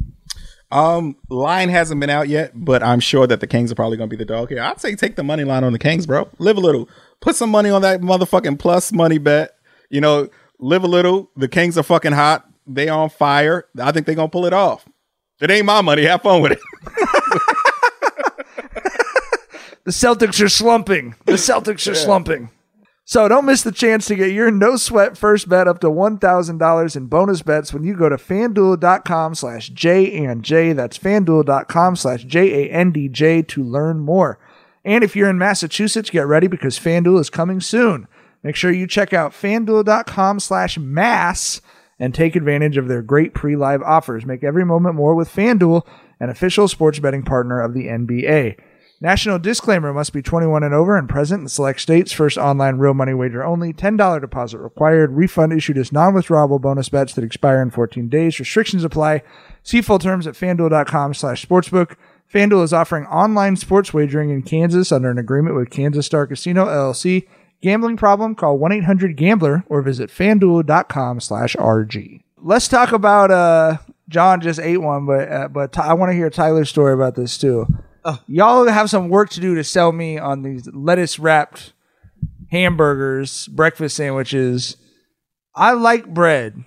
Line hasn't been out yet, but I'm sure that the Kings are probably going to be the dog here. I'd say take the money line on the Kings, bro. Live a little. Put some money on that motherfucking plus money bet. You know, live a little. The Kings are fucking hot. They on fire. I think they're going to pull it off. It ain't my money. Have fun with it. The Celtics are slumping. So don't miss the chance to get your no-sweat first bet up to $1,000 in bonus bets when you go to FanDuel.com/J&J. That's FanDuel.com/JANDJ to learn more. And if you're in Massachusetts, get ready because FanDuel is coming soon. Make sure you check out FanDuel.com/mass and take advantage of their great pre-live offers. Make every moment more with FanDuel, an official sports betting partner of the NBA. National disclaimer: must be 21 and over and present in select states. First online real money wager only. $10 deposit required. Refund issued as non-withdrawable bonus bets that expire in 14 days. Restrictions apply. See full terms at FanDuel.com/sportsbook. FanDuel is offering online sports wagering in Kansas under an agreement with Kansas Star Casino, LLC. Gambling problem? Call 1-800-GAMBLER or visit FanDuel.com/RG. Let's talk about, John just ate one, but I want to hear Tyler's story about this too. Y'all have some work to do to sell me on these lettuce-wrapped hamburgers, breakfast sandwiches. I like bread,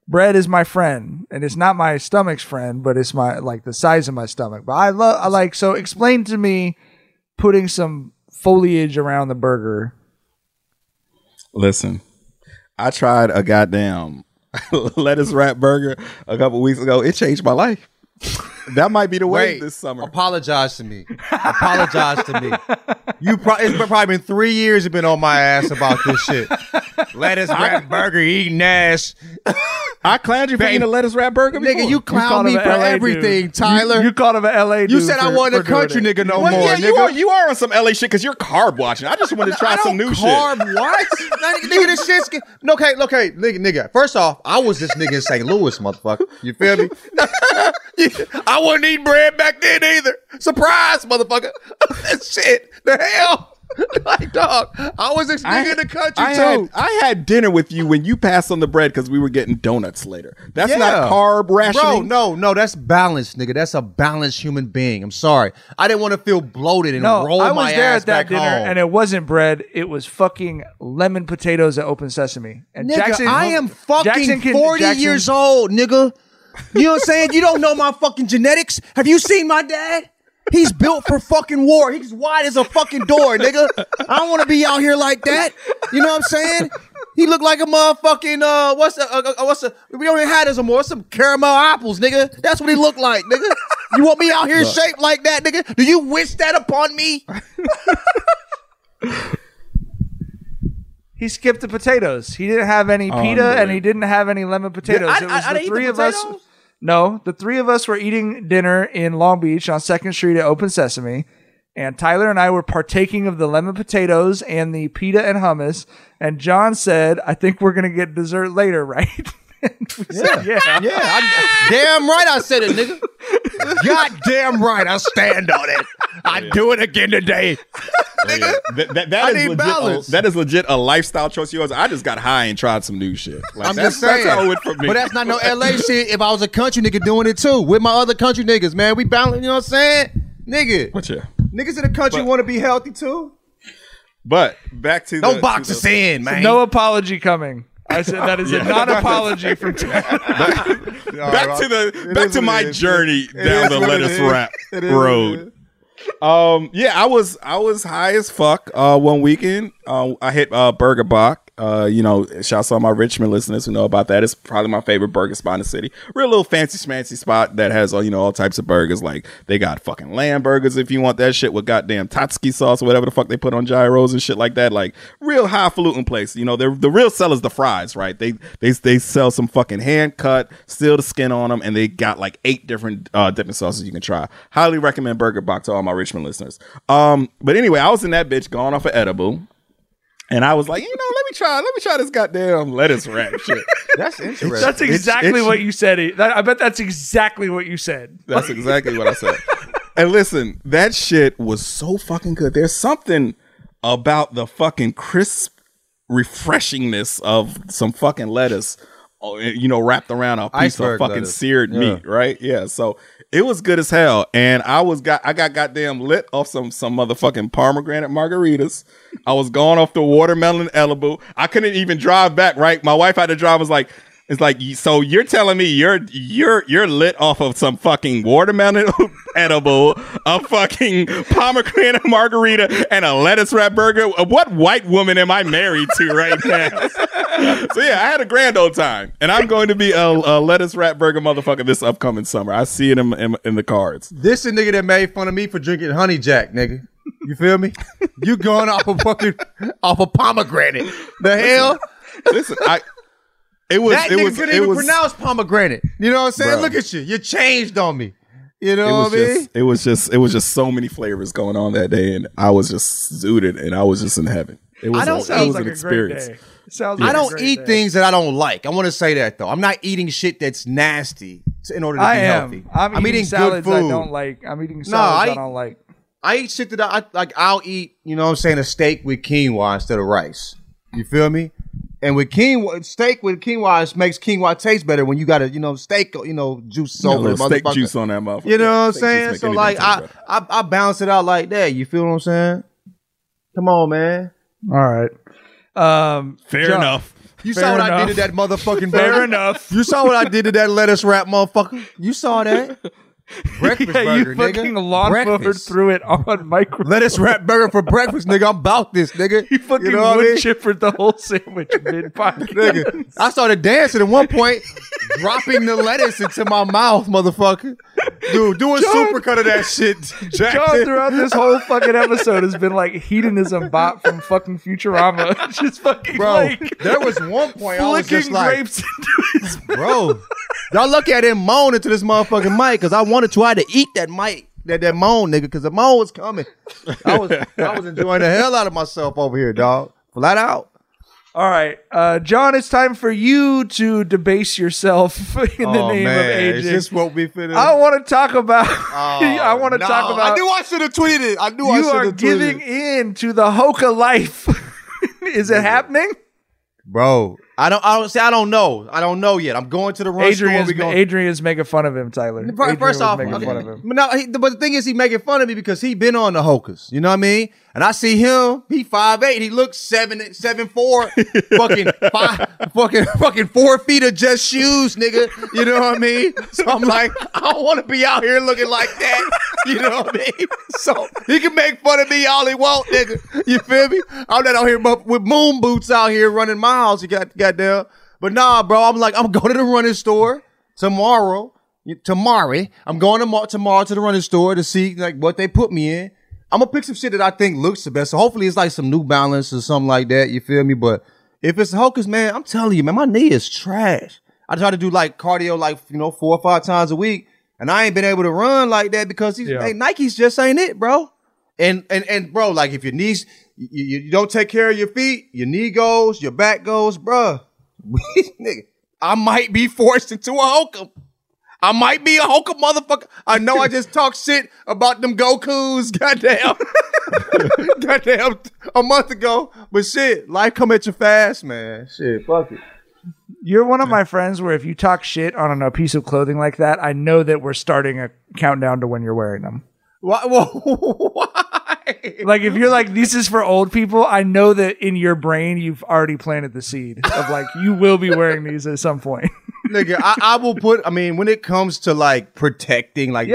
bread is my friend, and it's not my stomach's friend, but it's my like the size of my stomach. But I like. So explain to me putting some foliage around the burger. Listen, I tried a goddamn lettuce wrap burger a couple weeks ago. It changed my life. That might be the way this summer. Apologize to me. Apologize to me. It's probably been 3 years you've been on my ass about this shit. Lettuce wrap burger eating ass. I clowned you for eating a lettuce wrap burger before. Nigga, you clown me for everything, dude. Tyler. You called him an LA dude. You said I wasn't a country nigga no more, yeah, nigga. You are on some LA shit because you're carb watching. I just wanted to try some new shit. Carb what? Nigga, this shit's... Okay, nigga. First off, I was this nigga in St. Louis, motherfucker. You feel me? I wasn't eating bread back then either. Surprise, motherfucker. That shit. The hell? Like, dog, I was this nigga in the country, too. I had dinner with you when you passed on the bread because we were getting donuts later. That's not carb rationing. Bro, no, that's balanced, nigga. That's a balanced human being. I'm sorry. I didn't want to feel bloated and roll my ass back home. I was there at that dinner, and it wasn't bread. It was fucking lemon potatoes at Open Sesame. And nigga, Jackson, I am fucking 40 years old, nigga. You know what I'm saying? You don't know my fucking genetics. Have you seen my dad? He's built for fucking war. He's wide as a fucking door, nigga. I don't want to be out here like that. You know what I'm saying? He looked like a motherfucking, we don't even have this anymore. Some caramel apples, nigga. That's what he looked like, nigga. You want me out here shaped like that, nigga? Do you wish that upon me? He skipped the potatoes. He didn't have any pita, and he didn't have any lemon potatoes. It was the three of us. No, the three of us were eating dinner in Long Beach on 2nd Street at Open Sesame, and Tyler and I were partaking of the lemon potatoes and the pita and hummus, and John said, I think we're going to get dessert later, right? Said, damn right I said it, nigga. Goddamn right, I stand on it. I do it again today. Nigga, that is legit a lifestyle choice of yours. I just got high and tried some new shit. Like, I'm just saying. That's how it went for me. But that's not no LA shit. If I was a country nigga doing it too, with my other country niggas, man, we balance. You know what I'm saying, nigga? Niggas in the country want to be healthy too. But back to don't box us in, man. So no apology coming. I said that is a non-apology from back to my journey down the lettuce wrap road. I was high as fuck one weekend. I hit Burger Bach. Shouts out to all my Richmond listeners who know about that. It's probably my favorite burger spot in the city. Real little fancy schmancy spot that has all types of burgers. Like they got fucking lamb burgers if you want that shit with goddamn Tatsuki sauce or whatever the fuck they put on gyros and shit like that. Like real highfalutin place. The real seller's the fries, right? They sell some fucking hand cut, still the skin on them, and they got like 8 different dipping sauces you can try. Highly recommend Burger Bach to all my Richmond listeners. But anyway, I was in that bitch going off of edible. And I was like, let me try this goddamn lettuce wrap shit. That's interesting. That's exactly what you said. I bet that's exactly what you said. That's exactly what I said. And listen, that shit was so fucking good. There's something about the fucking crisp refreshingness of some fucking lettuce, wrapped around a piece of fucking lettuce. Seared meat, right? Yeah. So it was good as hell. And I got goddamn lit off some motherfucking pomegranate margaritas. I was going off the watermelon edible. I couldn't even drive back, right? My wife had to drive. It's like, so you're telling me you're lit off of some fucking watermelon edible, a fucking pomegranate margarita, and a lettuce wrap burger? What white woman am I married to right now? So yeah, I had a grand old time, and I'm going to be a lettuce wrap burger motherfucker this upcoming summer. I see it in the cards. This is a nigga that made fun of me for drinking Honey Jack, nigga. You feel me? You going off a pomegranate? The hell? Listen, It was pronounced pomegranate. You know what I'm saying? Bro. Look at you. You changed on me. You know what I mean? It was just so many flavors going on that day, and I was just zooted, and I was just in heaven. It was an experience. I don't eat things that I don't like. I want to say that though. I'm not eating shit that's nasty in order to be healthy. I'm eating salads good food. I don't like. I'm eating salads I don't like. I eat shit that I like. I'll eat, you know what I'm saying, a steak with quinoa instead of rice. You feel me? And with quinoa, steak with quinoa makes quinoa taste better when you got a, steak, juice over steak juice on that motherfucker. You know what I'm saying? So like, I balance it out like that. You feel what I'm saying? Come on, man. All right. Fair enough. You saw what I did to that motherfucking burger. Fair enough. You saw what I did to that lettuce wrap motherfucker. You saw that. Breakfast burger, you fucking nigga. lawnmowered through it on micro. Lettuce wrap burger for breakfast, nigga. I'm about this, nigga. You fucking know what I wood mean? chippered the whole sandwich mid-pocket. Nigga, I started dancing at one point, dropping the lettuce into my mouth, motherfucker. Dude, do a supercut of that shit, Jackson. John throughout this whole fucking episode has been like hedonism bot from fucking Futurama. Just fucking Bro, like there was one point I was just flicking like, grapes into his bro, y'all look at him moan into this motherfucking mic because I wanted to. I had to eat that mic, that moan, nigga, because the moan was coming. I was enjoying the hell out of myself over here, dog. Flat out. All right, John, it's time for you to debase yourself in the name of aging. Is this what we finna? I want to talk about. I want to talk about. I knew I should have tweeted it. I knew I You should are have tweeted giving in to the Hoka life. Is it happening? Bro, I don't know. I don't know yet. I'm going to the run store. Adrian's making fun of him, Tyler. First off, making fun of him. But the thing is, he making fun of me because he been on the Hokas. You know what I mean? And I see him. He 5'8". He looks 7'4". fucking 4 feet of just shoes, nigga. You know what I mean? So I'm like, I don't want to be out here looking like that. You know what I mean? So he can make fun of me all he want, nigga. You feel me? I'm not out here with moon boots out here running miles. You got goddamn. But nah, bro. I'm like, I'm going to the running store tomorrow. I'm going tomorrow to the running store to see like what they put me in. I'm gonna pick some shit that I think looks the best. So hopefully it's like some New Balance or something like that. You feel me? But if it's Hokas, man, I'm telling you, man, my knee is trash. I try to do like cardio, like 4 or 5 times a week, and I ain't been able to run like that because Nikes just ain't it, bro. And bro, like if your knees, you don't take care of your feet, your knee goes, your back goes, bro. Nigga, I might be forced into a Hoka. I might be a Hoka motherfucker. I know I just talked shit about them Gokus, goddamn, a month ago. But shit, life come at you fast, man. Shit, fuck it. You're one of my friends where if you talk shit on a piece of clothing like that, I know that we're starting a countdown to when you're wearing them. Why? Like if you're like, this is for old people, I know that in your brain you've already planted the seed of like, you will be wearing these at some point. Nigga, I will put, I mean, when it comes to like protecting, like,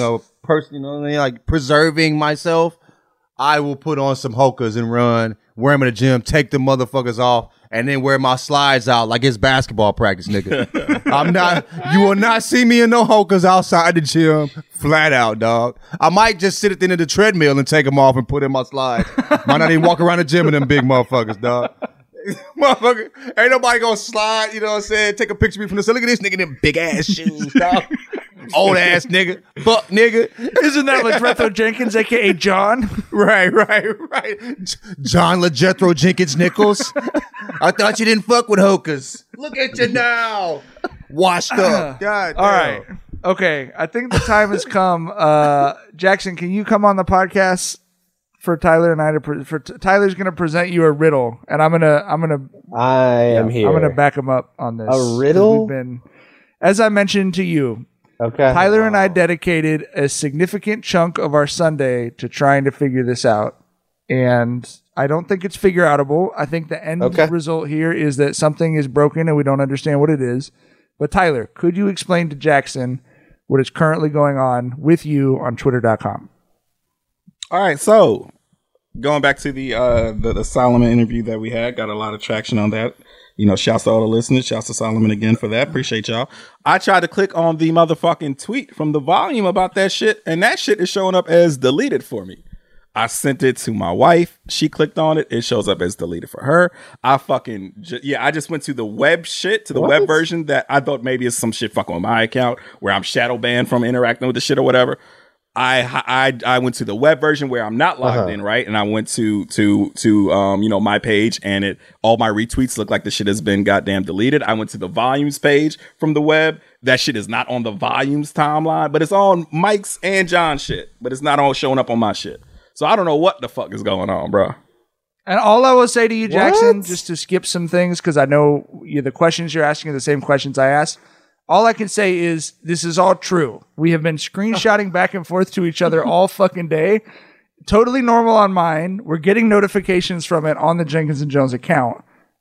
like preserving myself, I will put on some Hokas and run, wear them in the gym, take the motherfuckers off, and then wear my slides out like it's basketball practice, nigga. You will not see me in no Hokas outside the gym, flat out, dog. I might just sit at the end of the treadmill and take them off and put in my slides. Might not even walk around the gym in them big motherfuckers, dog. Motherfucker, ain't nobody gonna slide, you know what I'm saying? Take a picture of me from the side. Look at this nigga in them big ass shoes, dog. Old ass nigga. Fuck nigga. Isn't that LaJethro Jenkins, aka John? Right. John LaJethro Jenkins Nichols. I thought you didn't fuck with Hokas. Look at you now. Washed up. God damn. All right. Okay. I think the time has come. Jackson, can you come on the podcast for Tyler and I Tyler's going to present you a riddle, and I'm here. I'm going to back him up on this. A riddle? As I mentioned to you, okay. Tyler and I dedicated a significant chunk of our Sunday to trying to figure this out, and I don't think it's figure outable. I think the end result here is that something is broken and we don't understand what it is. But Tyler, could you explain to Jackson what is currently going on with you on Twitter.com? All right, so going back to the Solomon interview that we had, got a lot of traction on that. You know, shouts to all the listeners. Shouts to Solomon again for that. Appreciate y'all. I tried to click on the motherfucking tweet from the volume about that shit, and that shit is showing up as deleted for me. I sent it to my wife. She clicked on it. It shows up as deleted for her. I just went to the web shit, to the web version that I thought maybe it's some shit fucking with my account where I'm shadow banned from interacting with the shit or whatever. I went to the web version where I'm not logged in, right? And I went to my page, and all my retweets look like the shit has been goddamn deleted. I went to the volumes page from the web. That shit is not on the volumes timeline, but it's on Mike's and John's shit, but it's not all showing up on my shit. So I don't know what the fuck is going on, bro. And all I will say to you, Jackson, just to skip some things, because I know the questions you're asking are the same questions I asked. All I can say is this is all true. We have been screenshotting back and forth to each other all fucking day. Totally normal on mine. We're getting notifications from it on the Jenkins and Jones account.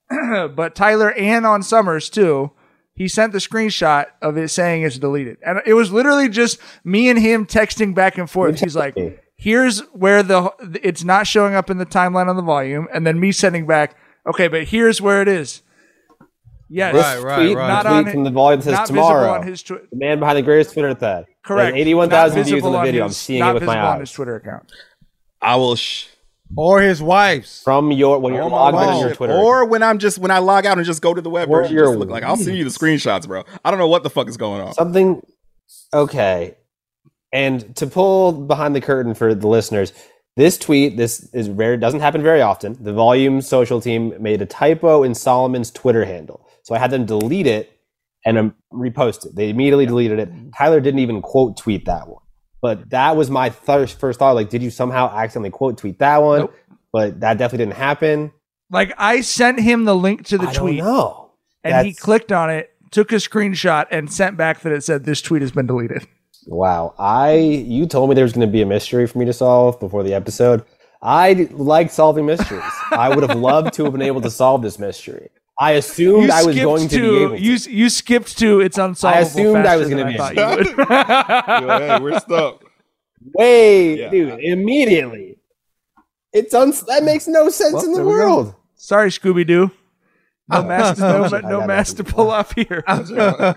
but Tyler and on Summers too, he sent the screenshot of it saying it's deleted. And it was literally just me and him texting back and forth. He's like, here's where it's not showing up in the timeline on the volume. And then me sending back, okay, but here's where it is. Yes. Right. Not tweet on from the volume that says tomorrow. On his the man behind the greatest Twitter thread. Correct. 81,000 views on the video. I'm seeing it with my eyes. On his Twitter account. I will. Or his wife's. From your when you're logged in on your Twitter. Or when I log out and just go to the web version. Just look like I'll send you the screenshots, bro. I don't know what the fuck is going on. Okay. And to pull behind the curtain for the listeners, this is rare, doesn't happen very often. The Volume social team made a typo in Solomon's Twitter handle. So I had them delete it and repost it. They immediately deleted it. Tyler didn't even quote tweet that one. But that was my first thought. Like, did you somehow accidentally quote tweet that one? Nope. But that definitely didn't happen. Like, I sent him the link to the tweet. No. And he clicked on it, took a screenshot, and sent back that it said this tweet has been deleted. Wow. You told me there was going to be a mystery for me to solve before the episode. I like solving mysteries. I would have loved to have been able to solve this mystery. I assumed I was going to be able to. You skipped to it's unsolvable. I assumed I was going to be able to. Hey, we're stuck. Wait, dude, immediately. That makes no sense in the world. Sorry, Scooby-Doo. No mask to pull off here. I'm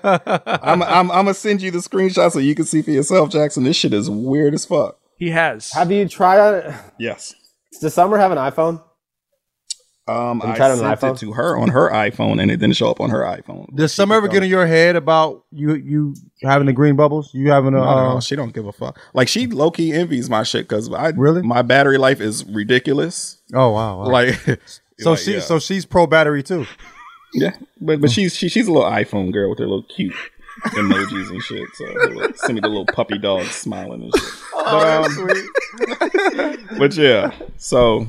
gonna send you the screenshot so you can see for yourself, Jackson. This shit is weird as fuck. He has. Have you tried it? Yes. Does Summer have an iPhone? I sent it to her on her iPhone, and it didn't show up on her iPhone. Does Summer ever get in your head about you having the green bubbles? You having a? No, she don't give a fuck. Like, she low key envies my shit because my battery life is ridiculous. Oh wow. Like, so she's pro battery too. Yeah, but she's a little iPhone girl with her little cute emojis and shit. So send me the little puppy dog smiling and shit. That's sweet. But yeah, so.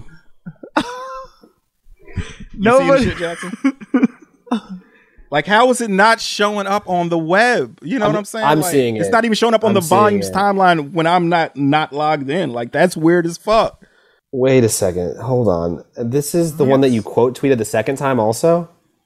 Nobody. See the shit, Jackson? Like, how is it not showing up on the web? You know what I'm saying? I'm like, seeing it. It's not even showing up on the volumes timeline when I'm not logged in. Like, that's weird as fuck. Wait a second. Hold on. This is the one that you quote tweeted the second time also?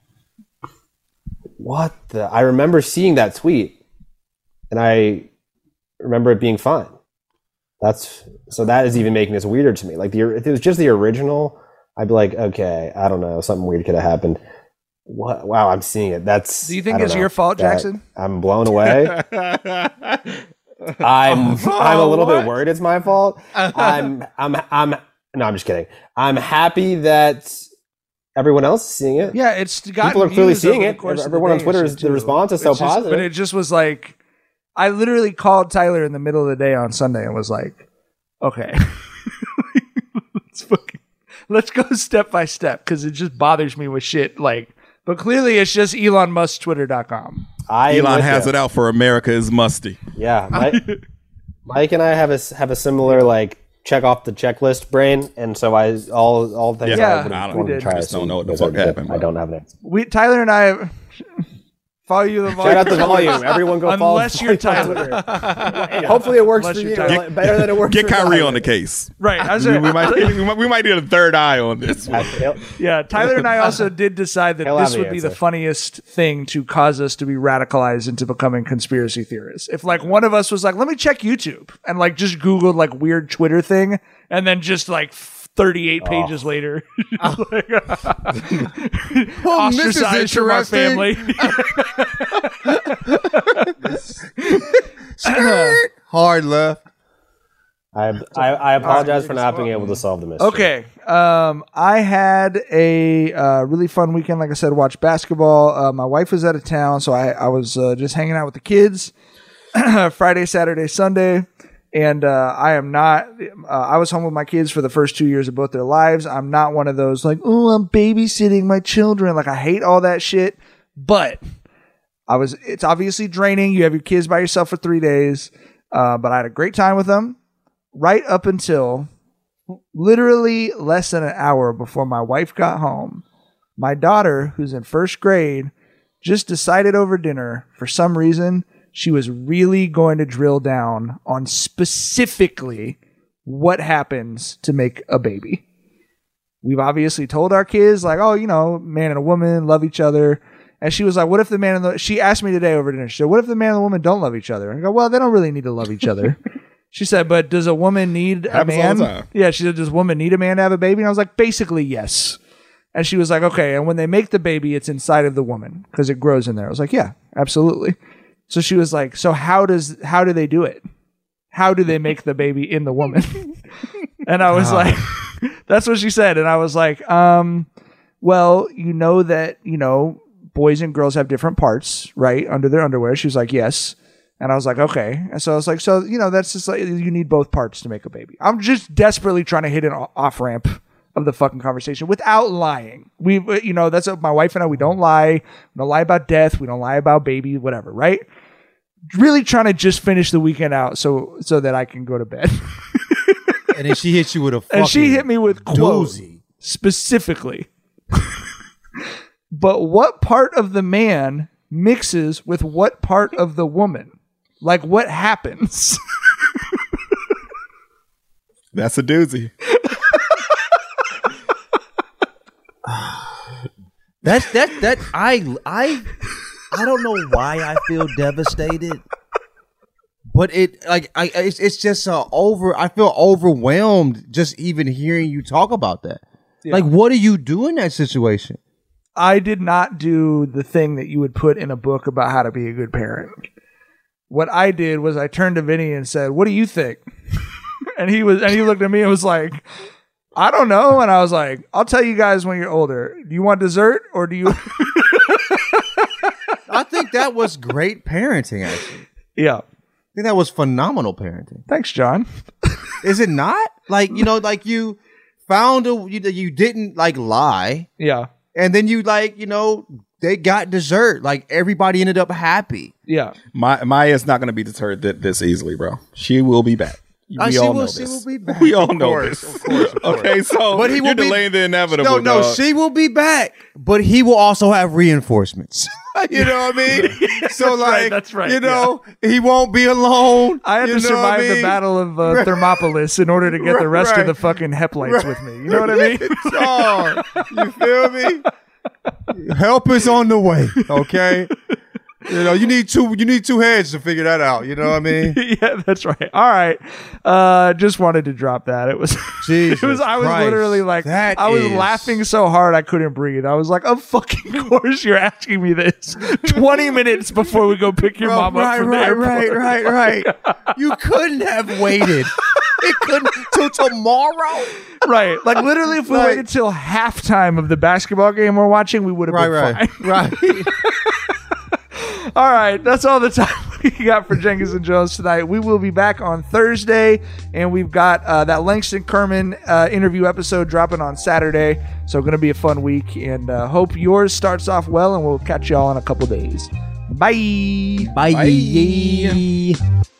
What the? I remember seeing that tweet, and I remember it being fine. So that is even making this weirder to me. Like, if it was just the original, I'd be like, okay, I don't know, something weird could have happened. What? Wow, I'm seeing it. Do you think it's your fault, Jackson? I'm blown away. I'm a little bit worried it's my fault. No, I'm just kidding. I'm happy that everyone else is seeing it. Yeah, people are clearly seeing it. Everyone on Twitter the response is so positive. But it just was like, I literally called Tyler in the middle of the day on Sunday and was like, okay, let's go step by step, because it just bothers me with shit. Like, but clearly it's just Elon Musk Twitter.com. Elon has it out for America is musty. Yeah, Mike and I have a similar like check off the checklist brain, and so all things I just don't know what the fuck happened. I don't have an answer. Tyler and I follow you the volume. Shout out the volume. Everyone go follow. Unless you're Tyler. Hopefully it works for you. Better than it works. Get for Kyrie Tyler. on the case. Right. We might need a third eye on this one. Yeah, Tyler and I also did decide that this would be the funniest thing to cause us to be radicalized into becoming conspiracy theorists. If like one of us was like, let me check YouTube, and like just Googled like weird Twitter thing, and then just like 38 pages later, ostracized from our family. Hard left. I apologize for not being able to solve the mystery. Okay. I had a really fun weekend. Like I said, watched basketball. My wife was out of town, so I was just hanging out with the kids Friday, Saturday, Sunday. And I was home with my kids for the first 2 years of both their lives. I'm not one of those like, oh, I'm babysitting my children. Like, I hate all that shit. But it's obviously draining. You have your kids by yourself for 3 days. But I had a great time with them right up until literally less than an hour before my wife got home. My daughter, who's in first grade, just decided over dinner, for some reason, she was really going to drill down on specifically what happens to make a baby. we've obviously told our kids, like, oh, man and a woman love each other. And she was like, what if the man and the, she asked me today over dinner, she said, what if the man and the woman don't love each other? And I go, well, they don't really need to love each other. She said, but does a woman need a man? Yeah, she said, does a woman need a man to have a baby? And I was like, basically, yes. And she was like, okay, and when they make the baby, it's inside of the woman because it grows in there. I was like, yeah, absolutely. So she was like, so how do they do it? How do they make the baby in the woman? And I was like, that's what she said. And I was like, well, that, boys and girls have different parts, right? Under their underwear. She was like, yes. And I was like, okay. And so I was like, so, that's just like, you need both parts to make a baby. I'm just desperately trying to hit an off ramp of the fucking conversation without lying. That's my wife and I, we don't lie. We don't lie about death. We don't lie about baby, whatever, right? Really trying to just finish the weekend out so that I can go to bed. And then she hit you with a fucking and she hit me with quote specifically. But what part of the man mixes with what part of the woman? Like, what happens? That's a doozy. I don't know why I feel devastated, but it's just I feel overwhelmed just even hearing you talk about that. Yeah. Like, what do you do in that situation? I did not do the thing that you would put in a book about how to be a good parent. What I did was I turned to Vinny and said, what do you think? and he looked at me and was like, I don't know. And I was like, I'll tell you guys when you're older. Do you want dessert or do you? I think that was great parenting, actually. Yeah. I think that was phenomenal parenting. Thanks, John. Is it not? Like, like you found you didn't like lie. Yeah. And then you they got dessert. Like, everybody ended up happy. Yeah. Maya's not going to be deterred this easily, bro. She will be back. We all know this. She will be back. We all know this. Of course. Okay, so but you're delaying the inevitable. No, she will be back, but he will also have reinforcements. You know what I mean? So that's right. He won't be alone. I had to survive the Battle of Thermopolis in order to get the rest of the fucking heplites with me. You know what I mean? Oh, you feel me? Help is on the way. Okay. You need two heads to figure that out. You know what I mean? Yeah, that's right. All right. Just wanted to drop that. It was Jesus I was Christ. literally like, I was laughing so hard I couldn't breathe. I was like, of fucking course you're asking me this 20 minutes before we go pick your mom up from the airport. Right. You couldn't have waited. It couldn't till tomorrow. Right. Like, literally, if we waited till halftime of the basketball game we're watching, we would have been fine. Right. All right, that's all the time we got for Jenkins and Jones tonight. We will be back on Thursday, and we've got that Langston Kerman interview episode dropping on Saturday. So going to be a fun week, and hope yours starts off well, and we'll catch y'all in a couple days. Bye. Bye.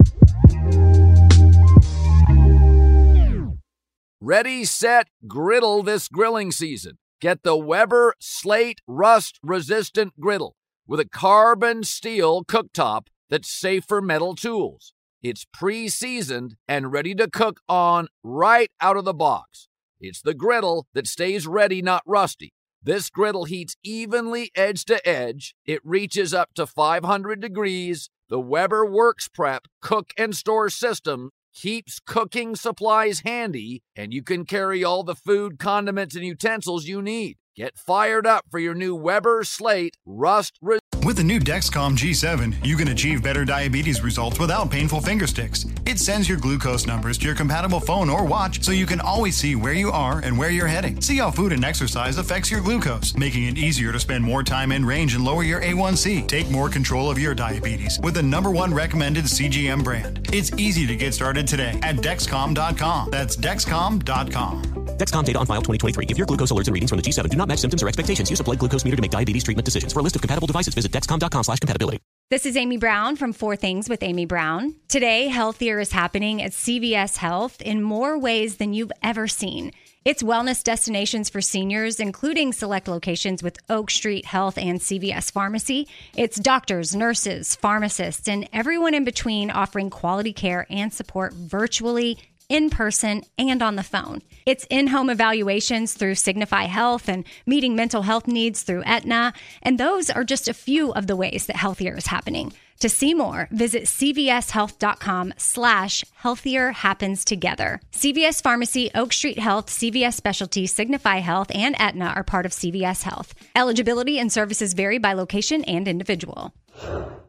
Ready, set, griddle this grilling season. Get the Weber Slate Rust Resistant Griddle with a carbon steel cooktop that's safe for metal tools. It's pre-seasoned and ready to cook on right out of the box. It's the griddle that stays ready, not rusty. This griddle heats evenly edge to edge. It reaches up to 500 degrees. The Weber Works Prep cook and store system keeps cooking supplies handy, and you can carry all the food, condiments, and utensils you need. Get fired up for your new Weber Slate Rust. With the new Dexcom G7, you can achieve better diabetes results without painful finger sticks. It sends your glucose numbers to your compatible phone or watch so you can always see where you are and where you're heading. See how food and exercise affects your glucose, making it easier to spend more time in range and lower your A1C. Take more control of your diabetes with the #1 recommended CGM brand. It's easy to get started today at Dexcom.com. That's Dexcom.com. Dexcom data on file 2023. If your glucose alerts and readings from the G7 do not match symptoms or expectations, use a blood glucose meter to make diabetes treatment decisions. For a list of compatible devices, visit Dexcom.com/compatibility. This is Amy Brown from 4 Things with Amy Brown. Today, healthier is happening at CVS Health in more ways than you've ever seen. It's wellness destinations for seniors, including select locations with Oak Street Health and CVS Pharmacy. It's doctors, nurses, pharmacists, and everyone in between offering quality care and support virtually in person and on the phone. It's in-home evaluations through Signify Health and meeting mental health needs through Aetna. And those are just a few of the ways that Healthier is happening. To see more, visit cvshealth.com/healthier happens together. CVS Pharmacy, Oak Street Health, CVS Specialty, Signify Health, and Aetna are part of CVS Health. Eligibility and services vary by location and individual.